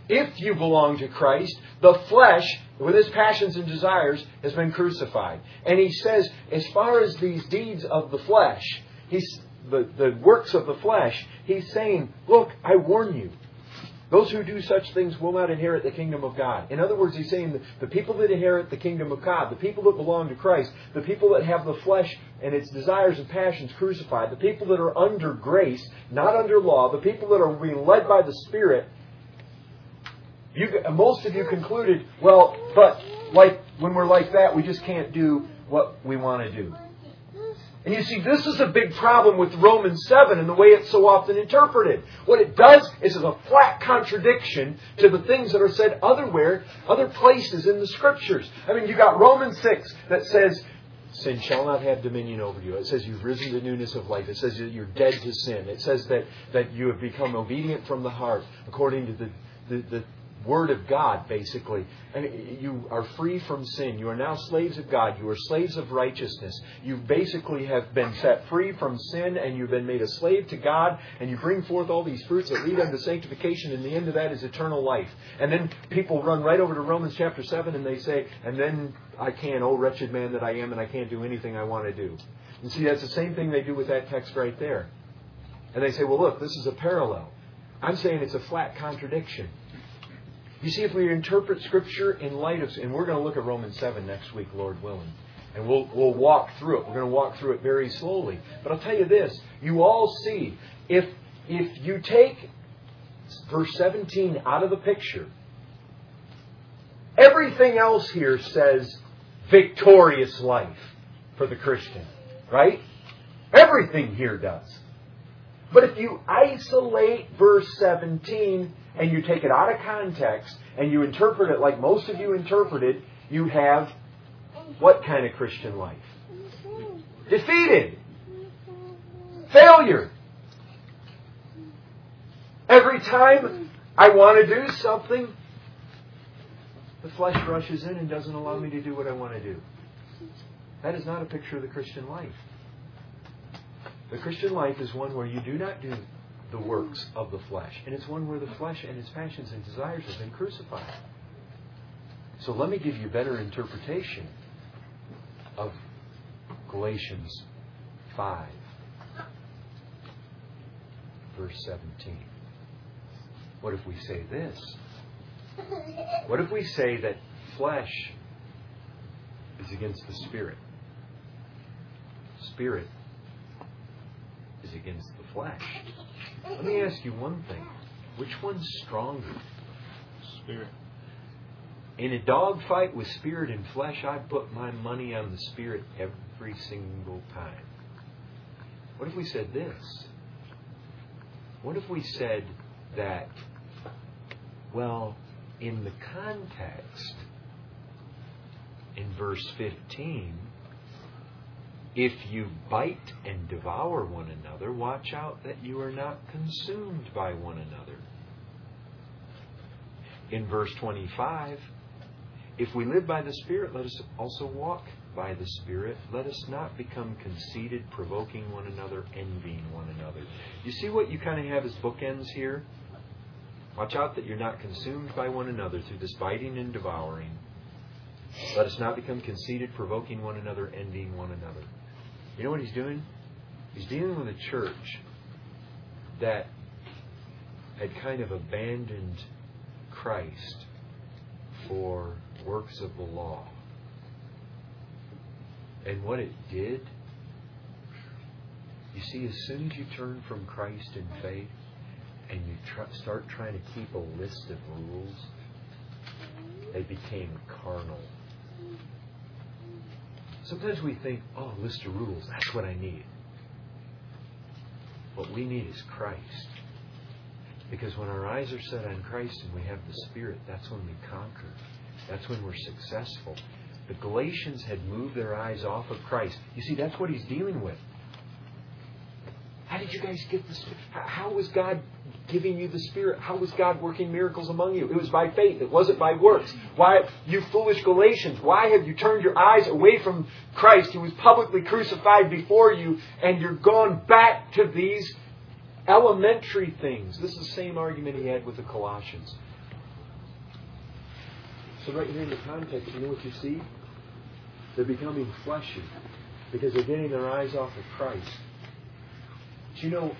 if you belong to Christ, the flesh, with its passions and desires, has been crucified. And he says, as far as these deeds of the flesh, the works of the flesh, he's saying, look, I warn you. Those who do such things will not inherit the kingdom of God. In other words, he's saying that the people that inherit the kingdom of God, the people that belong to Christ, the people that have the flesh and its desires and passions crucified, the people that are under grace, not under law, the people that are being led by the Spirit, most of you concluded, well, but like when we're like that, we just can't do what we want to do. And you see, this is a big problem with Romans 7 and the way it's so often interpreted. What it does is it's a flat contradiction to the things that are said other places in the Scriptures. I mean, you got Romans 6 that says, sin shall not have dominion over you. It says you've risen to newness of life. It says that you're dead to sin. It says that you have become obedient from the heart according to the Word of God, basically. And you are free from sin. You are now slaves of God. You are slaves of righteousness. You basically have been set free from sin and you've been made a slave to God, and you bring forth all these fruits that lead unto sanctification, and the end of that is eternal life. And then people run right over to Romans chapter 7 and they say, and then I can't, oh wretched man that I am, and I can't do anything I want to do. And see, that's the same thing they do with that text right there. And they say, well, look, this is a parallel. I'm saying it's a flat contradiction. You see, if we interpret Scripture in light of... And we're going to look at Romans 7 next week, Lord willing. And we'll walk through it. We're going to walk through it very slowly. But I'll tell you this. You all see, if you take verse 17 out of the picture, everything else here says victorious life for the Christian. Right? Everything here does. But if you isolate verse 17... and you take it out of context, and you interpret it like most of you interpreted, you have what kind of Christian life? Defeated. Failure. Every time I want to do something, the flesh rushes in and doesn't allow me to do what I want to do. That is not a picture of the Christian life. The Christian life is one where you do not do the works of the flesh. And it's one where the flesh and its passions and desires have been crucified. So let me give you a better interpretation of Galatians 5, verse 17. What if we say this? What if we say that flesh is against the Spirit? Spirit is against the flesh. Let me ask you one thing. Which one's stronger? Spirit. In a dogfight with spirit and flesh, I put my money on the Spirit every single time. What if we said this? What if we said that, well, in the context, in verse 15, if you bite and devour one another, watch out that you are not consumed by one another. In verse 25, if we live by the Spirit, let us also walk by the Spirit. Let us not become conceited, provoking one another, envying one another. You see what you kind of have as bookends here? Watch out that you're not consumed by one another through this biting and devouring. Let us not become conceited, provoking one another, envying one another. You know what he's doing? He's dealing with a church that had kind of abandoned Christ for works of the law. And what it did, you see, as soon as you turn from Christ in faith and you start trying to keep a list of rules, they became carnal. Sometimes we think, oh, a list of rules, that's what I need. What we need is Christ. Because when our eyes are set on Christ and we have the Spirit, that's when we conquer. That's when we're successful. The Galatians had moved their eyes off of Christ. You see, that's what he's dealing with. How did you guys get the Spirit? How was God giving you the Spirit? How was God working miracles among you? It was by faith. It wasn't by works. Why, you foolish Galatians, why have you turned your eyes away from Christ, who was publicly crucified before you, and you're gone back to these elementary things? This is the same argument he had with the Colossians. So right here in the context, you know what you see? They're becoming fleshy because they're getting their eyes off of Christ. But you know,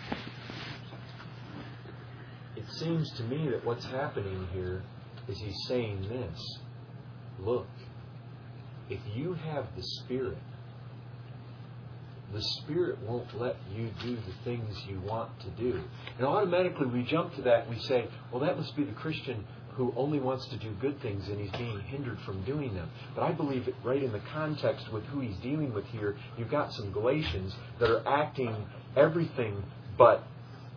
it seems to me that what's happening here is he's saying this. Look, if you have the Spirit won't let you do the things you want to do. And automatically we jump to that and we say, well, that must be the Christian who only wants to do good things and he's being hindered from doing them. But I believe it right in the context with who he's dealing with here, you've got some Galatians that are acting everything but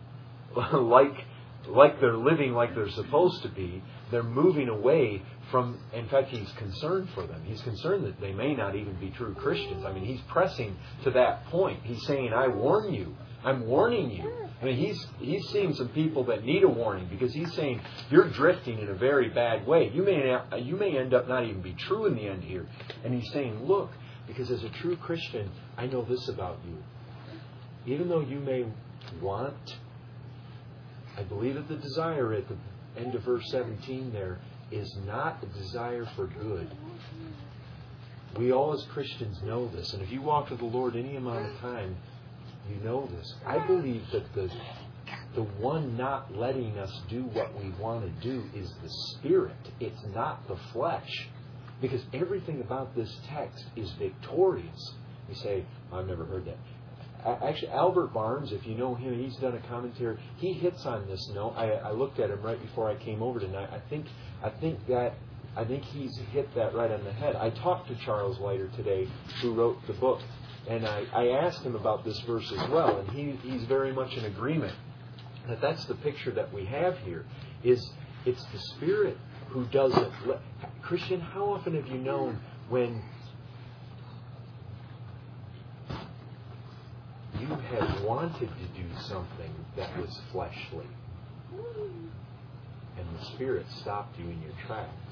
like they're living like they're supposed to be. They're moving away from, in fact, he's concerned for them. He's concerned that they may not even be true Christians. I mean, he's pressing to that point. He's saying, I warn you. I'm warning you. I mean, he's seeing some people that need a warning because he's saying, you're drifting in a very bad way. You may end up not even be true in the end here. And he's saying, look, because as a true Christian, I know this about you. Even though you may want, I believe that the desire at the end of verse 17 there is not a desire for good. We all as Christians know this. And if you walk with the Lord any amount of time, you know this. I believe that the one not letting us do what we want to do is the Spirit. It's not the flesh. Because everything about this text is victorious. You say, I've never heard that. Actually, Albert Barnes, if you know him, he's done a commentary. He hits on this note. I looked at him right before I came over tonight. I think he's hit that right on the head. I talked to Charles Leiter today, who wrote the book, and I asked him about this verse as well, and he's very much in agreement that that's the picture that we have here. It's the Spirit who doesn't let. Christian, how often have you known when you had wanted to do something that was fleshly, and the Spirit stopped you in your tracks?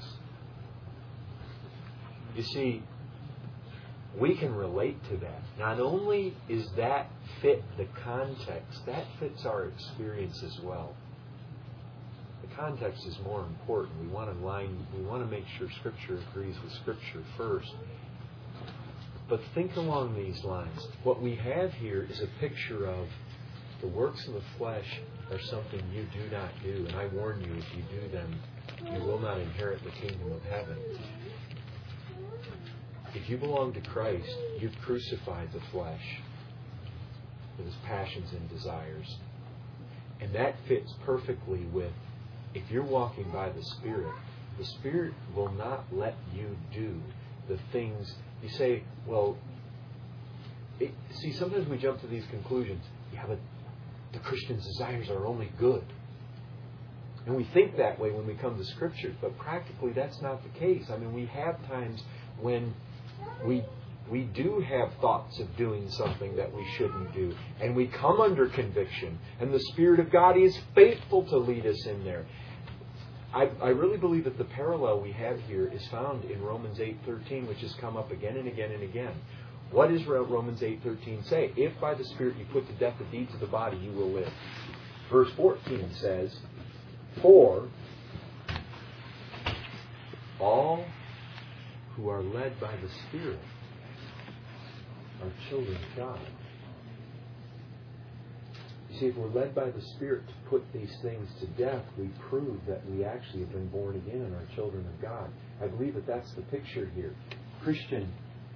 You see, we can relate to that. Not only is that fit the context, that fits our experience as well. The context is more important. We want to make sure Scripture agrees with Scripture first. But think along these lines. What we have here is a picture of the works of the flesh are something you do not do. And I warn you, if you do them, you will not inherit the kingdom of heaven. If you belong to Christ, you've crucified the flesh with its passions and desires. And that fits perfectly with, if you're walking by the Spirit will not let you do the things. You say, well, see, sometimes we jump to these conclusions. Yeah, but the Christian's desires are only good. And we think that way when we come to Scriptures, but practically that's not the case. I mean, we have times when we do have thoughts of doing something that we shouldn't do. And we come under conviction. And the Spirit of God is faithful to lead us in there. I really believe that the parallel we have here is found in Romans 8:13, which has come up again and again and again. What does Romans 8:13 say? If by the Spirit you put to death the deeds of the body, you will live. Verse 14 says, for all who are led by the Spirit are children of God. You see, if we're led by the Spirit to put these things to death, we prove that we actually have been born again and are children of God. I believe that that's the picture here. Christian,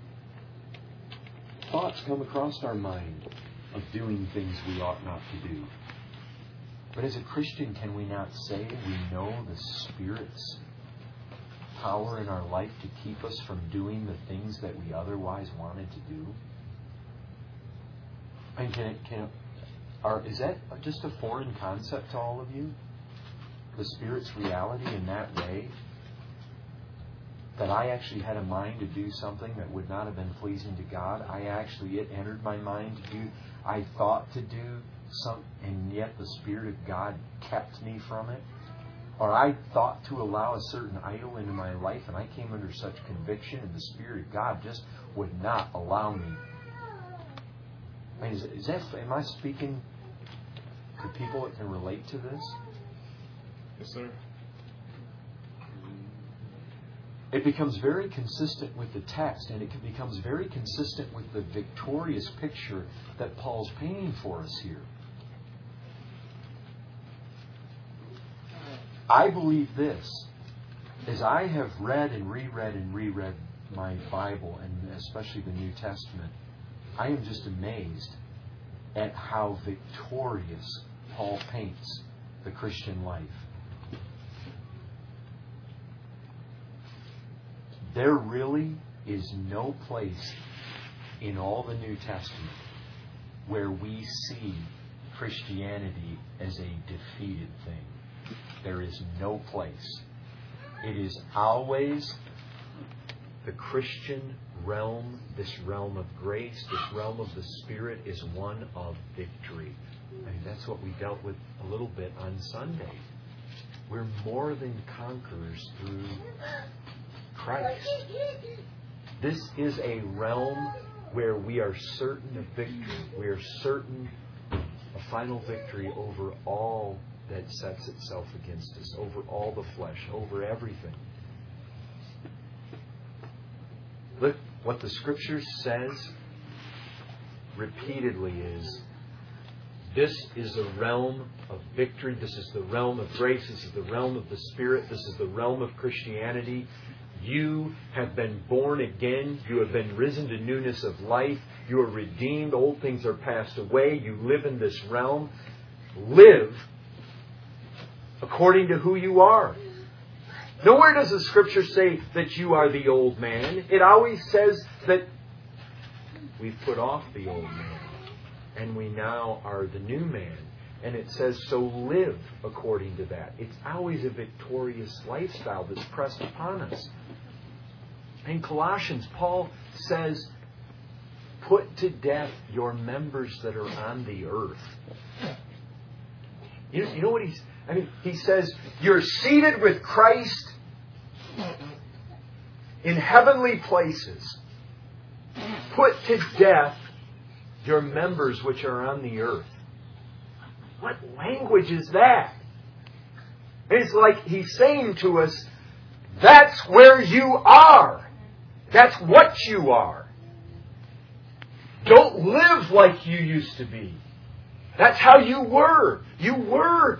thoughts come across our mind of doing things we ought not to do. But as a Christian, can we not say we know the Spirit's power in our life to keep us from doing the things that we otherwise wanted to do? And is that just a foreign concept to all of you? The Spirit's reality in that way? That I actually had a mind to do something that would not have been pleasing to God. It entered my mind to do, I thought to do something, and yet the Spirit of God kept me from it. Or I thought to allow a certain idol into my life, and I came under such conviction, and the Spirit of God just would not allow me. I mean, am I speaking to people that can relate to this? Yes, sir. it becomes very consistent with the text, and it becomes very consistent with the victorious picture that Paul's painting for us here. I believe this, as I have read and reread my Bible, and especially the New Testament, I am just amazed at how victorious Paul paints the Christian life. There really is no place in all the New Testament where we see Christianity as a defeated thing. There is no place. It is always the Christian realm, this realm of grace, this realm of the Spirit is one of victory. I mean, that's what we dealt with a little bit on Sunday. We're more than conquerors through Christ. This is a realm where we are certain of victory. We are certain of final victory over all that sets itself against us, over all the flesh, over everything. Look, what the Scripture says repeatedly is, this is the realm of victory. This is the realm of grace. This is the realm of the Spirit. This is the realm of Christianity. You have been born again. You have been risen to newness of life. You are redeemed. Old things are passed away. You live in this realm. Live according to who you are. Nowhere does the Scripture say that you are the old man. It always says that we've put off the old man and we now are the new man. And it says, so live according to that. It's always a victorious lifestyle that's pressed upon us. In Colossians, Paul says, put to death your members that are on the earth. You know what he says, you're seated with Christ in heavenly places. Put to death your members which are on the earth. What language is that? It's like he's saying to us, that's where you are. That's what you are. Don't live like you used to be. That's how you were. You were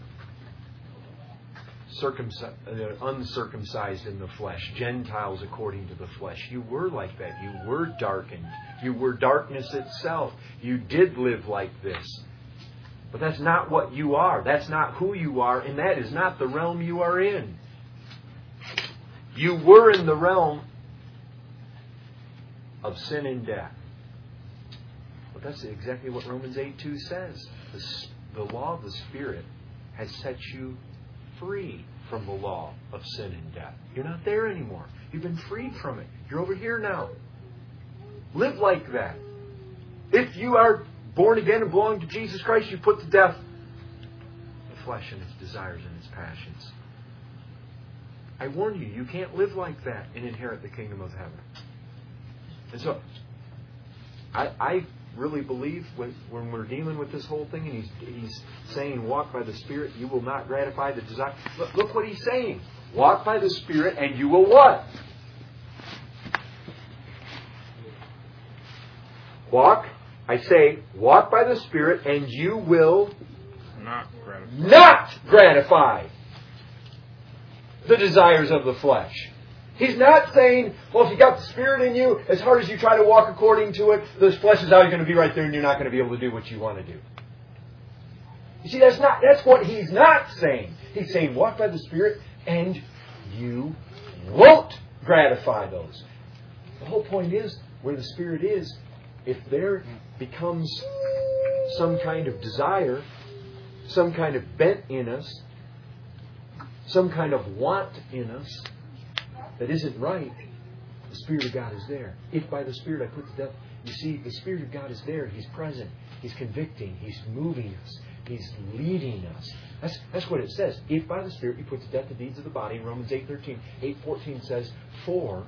uncircumcised in the flesh, Gentiles according to the flesh. You were like that. You were darkened. You were darkness itself. You did live like this. But that's not what you are. That's not who you are, and that is not the realm you are in. You were in the realm of sin and death. But that's exactly what Romans 8:2 says. The law of the Spirit has set you free from the law of sin and death. You're not there anymore. You've been freed from it. You're over here now. Live like that. If you are born again and belong to Jesus Christ, you put to death the flesh and its desires and its passions. I warn you, you can't live like that and inherit the kingdom of heaven. And so, I really believe when we're dealing with this whole thing, and he's saying, walk by the Spirit, you will not gratify the desire. Look what he's saying. Walk by the Spirit and you will what? Walk by the Spirit and you will not gratify the desires of the flesh. He's not saying, well, if you got the Spirit in you, as hard as you try to walk according to it, this flesh is always going to be right there and you're not going to be able to do what you want to do. You see, that's what he's not saying. He's saying, walk by the Spirit and you won't gratify those. The whole point is, where the Spirit is, if there becomes some kind of desire, some kind of bent in us, some kind of want in us that isn't right, the Spirit of God is there. If by the Spirit I put to death, you see, the Spirit of God is there. He's present. He's convicting. He's moving us. He's leading us. That's what it says. If by the Spirit you put to death the deeds of the body, in Romans 8:13. 8:14 says, for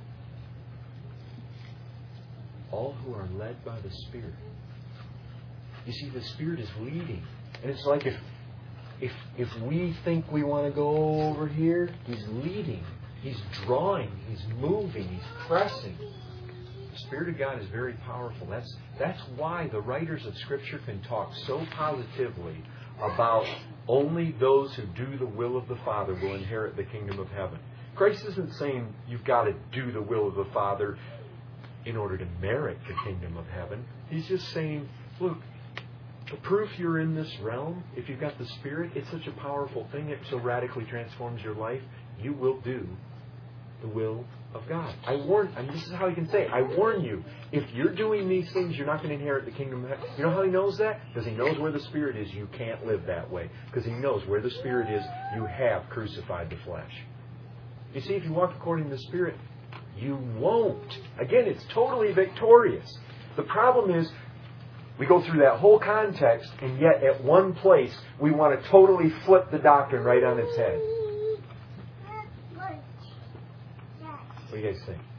all who are led by the Spirit. You see, the Spirit is leading. And it's like if we think we want to go over here, He's leading. He's drawing, He's moving, He's pressing. The Spirit of God is very powerful. That's why the writers of Scripture can talk so positively about only those who do the will of the Father will inherit the kingdom of heaven. Christ isn't saying you've got to do the will of the Father in order to merit the kingdom of heaven. He's just saying, look, the proof you're in this realm, if you've got the Spirit, it's such a powerful thing. It so radically transforms your life. You will do the will of God. This is how He can say, I warn you, if you're doing these things, you're not going to inherit the kingdom of heaven. You know how He knows that? Because He knows where the Spirit is, you can't live that way. Because He knows where the Spirit is, you have crucified the flesh. You see, if you walk according to the Spirit, you won't. Again, it's totally victorious. The problem is, we go through that whole context, and yet at one place, we want to totally flip the doctrine right on its head. What do you guys think?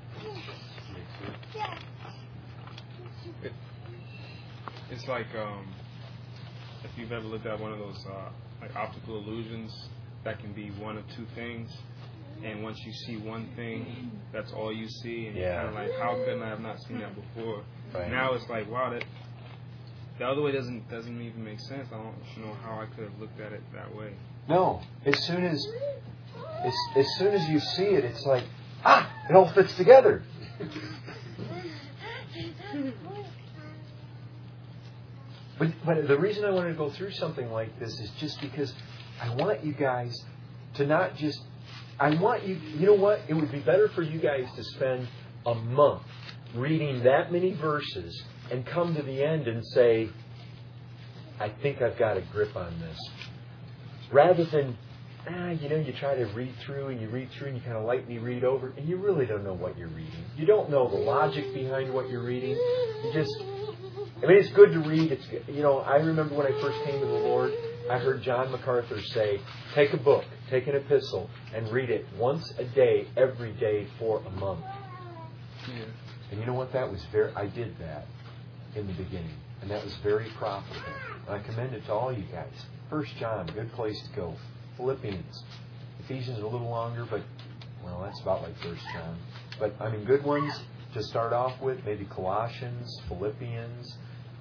It's like if you've ever looked at one of those like optical illusions, that can be one of two things. And once you see one thing, that's all you see. And you're kind of like, how could I have not seen that before? Right. Now it's like, wow, that the other way doesn't even make sense. I don't know how I could have looked at it that way. No. As soon as you see it, it's like, it all fits together. But the reason I wanted to go through something like this is just because I want you guys to not just... you know what? It would be better for you guys to spend a month reading that many verses and come to the end and say, I think I've got a grip on this. Rather than, you try to read through and you kind of lightly read over and you really don't know what you're reading. You don't know the logic behind what you're reading. It's good to read. I remember when I first came to the Lord, I heard John MacArthur say, take a book, take an epistle, and read it once a day, every day for a month. Yeah. And you know what? I did that in the beginning. And that was very profitable. And I commend it to all you guys. 1 John, good place to go. Philippians. Ephesians a little longer, but, that's about like 1 John. But, good ones to start off with. Maybe Colossians, Philippians,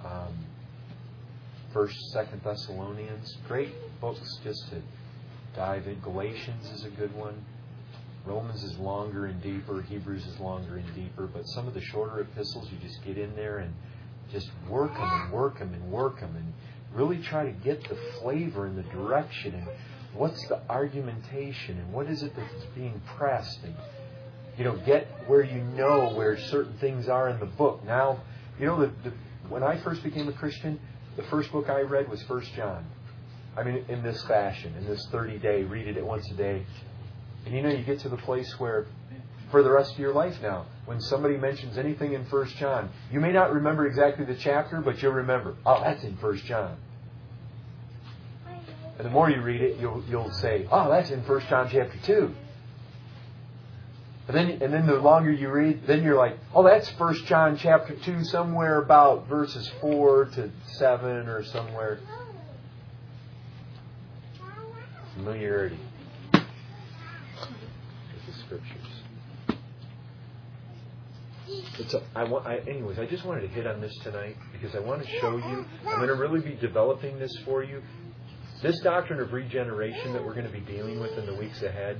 1st, 2nd Thessalonians. Great books just to dive in. Galatians is a good one. Romans is longer and deeper. Hebrews is longer and deeper. But some of the shorter epistles, you just get in there and just work them and work them and work them and really try to get the flavor and the direction and what's the argumentation and what is it that's being pressed and, get where certain things are in the book. Now, when I first became a Christian, the first book I read was 1 John. In this fashion, in this 30-day, read it once a day. And you get to the place where, for the rest of your life now, when somebody mentions anything in 1 John, you may not remember exactly the chapter, but you'll remember, that's in 1 John. And the more you read it, you'll say, that's in 1 John chapter 2. And then the longer you read, then you're like, that's 1 John chapter 2, somewhere about verses 4 to 7 or somewhere. Familiarity with the Scriptures. I just wanted to hit on this tonight because I want to show you. I'm going to really be developing this for you. This doctrine of regeneration that we're going to be dealing with in the weeks ahead.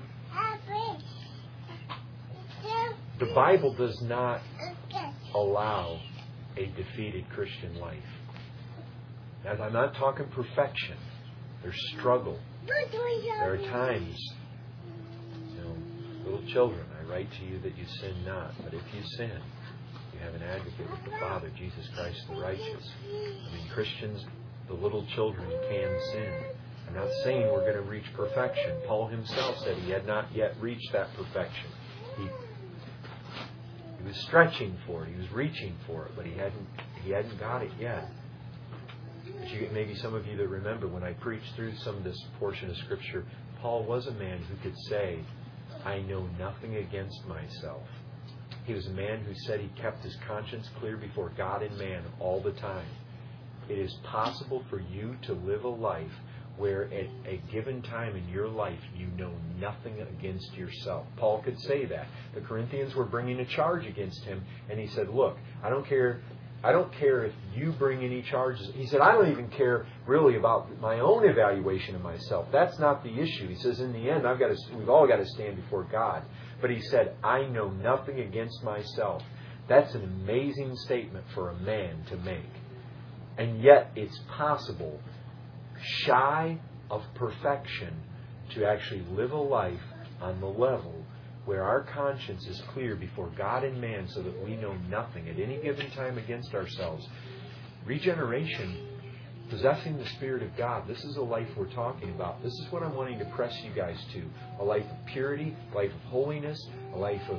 The Bible does not allow a defeated Christian life. Now, I'm not talking perfection. There's struggle. There are times, little children, I write to you that you sin not. But if you sin, you have an advocate with the Father, Jesus Christ the righteous. Christians, the little children can sin. I'm not saying we're going to reach perfection. Paul himself said he had not yet reached that perfection. He was stretching for it. He was reaching for it, but he hadn't got it yet. But maybe some of you that remember when I preached through some of this portion of Scripture, Paul was a man who could say, I know nothing against myself. He was a man who said he kept his conscience clear before God and man all the time. It is possible for you to live a life where at a given time in your life you know nothing against yourself. Paul could say that. The Corinthians were bringing a charge against him, and he said, look, I don't care if you bring any charges. He said, I don't even care really about my own evaluation of myself. That's not the issue. He says, in the end, we've all got to stand before God. But he said, I know nothing against myself. That's an amazing statement for a man to make. And yet it's possible, shy of perfection, to actually live a life on the level where our conscience is clear before God and man so that we know nothing at any given time against ourselves. Regeneration, possessing the Spirit of God, this is a life we're talking about. This is what I'm wanting to press you guys to. A life of purity, a life of holiness, a life of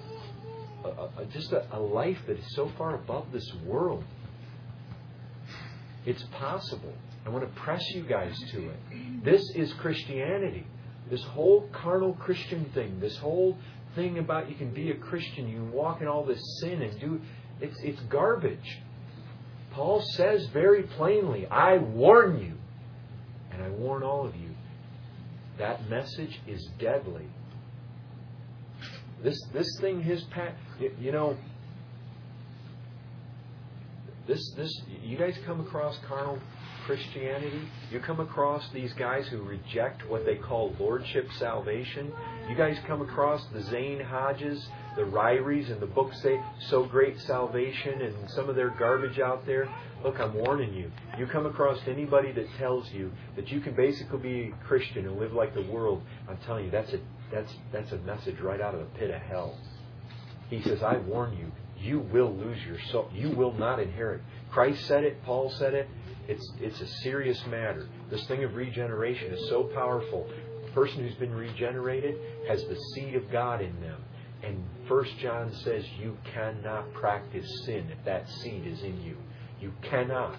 a life that is so far above this world. It's possible. I want to press you guys to it. This is Christianity. This whole carnal Christian thing, this whole thing about you can be a Christian, you can walk in all this sin and do, it's garbage. Paul says very plainly, I warn you, and I warn all of you, that message is deadly. This thing, you guys come across carnal Christianity, you come across these guys who reject what they call lordship salvation. You guys come across the Zane Hodges, the Ryries, and the books say So Great Salvation, and some of their garbage out there. Look, I'm warning you. You come across anybody that tells you that you can basically be a Christian and live like the world. I'm telling you, that's a message right out of the pit of hell. He says, I warn you, you will lose your soul. You will not inherit. Christ said it. Paul said it. It's a serious matter. This thing of regeneration is so powerful. The person who's been regenerated has the seed of God in them. And 1 John says you cannot practice sin if that seed is in you. You cannot.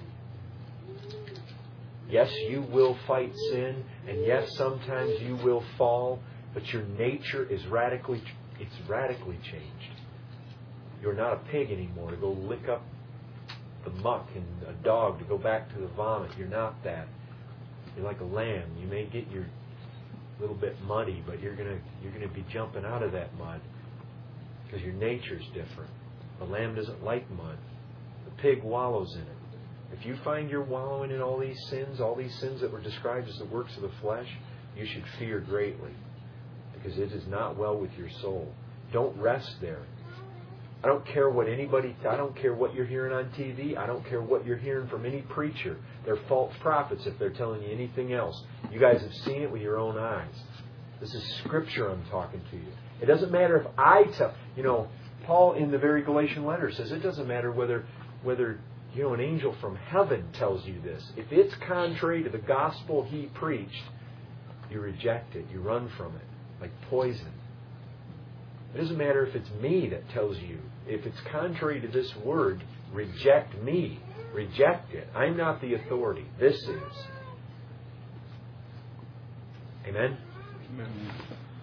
Yes, you will fight sin, and yes, sometimes you will fall, but your nature is radically changed. You're not a pig anymore to go lick up the muck, and a dog to go back to the vomit. You're not that. You're like a lamb. You may get your little bit muddy, but you're gonna be jumping out of that mud because your nature's different. The lamb doesn't like mud. The pig wallows in it. If you find you're wallowing in all these sins that were described as the works of the flesh, you should fear greatly, because it is not well with your soul. Don't rest there. I don't care what you're hearing on TV. I don't care what you're hearing from any preacher. They're false prophets if they're telling you anything else. You guys have seen it with your own eyes. This is Scripture I'm talking to you. It doesn't matter if I tell... Paul in the very Galatian letter says it doesn't matter whether an angel from heaven tells you this. If it's contrary to the gospel he preached, you reject it. You run from it like poison. It doesn't matter if it's me that tells you. If it's contrary to this word, reject me. Reject it. I'm not the authority. This is. Amen? Amen.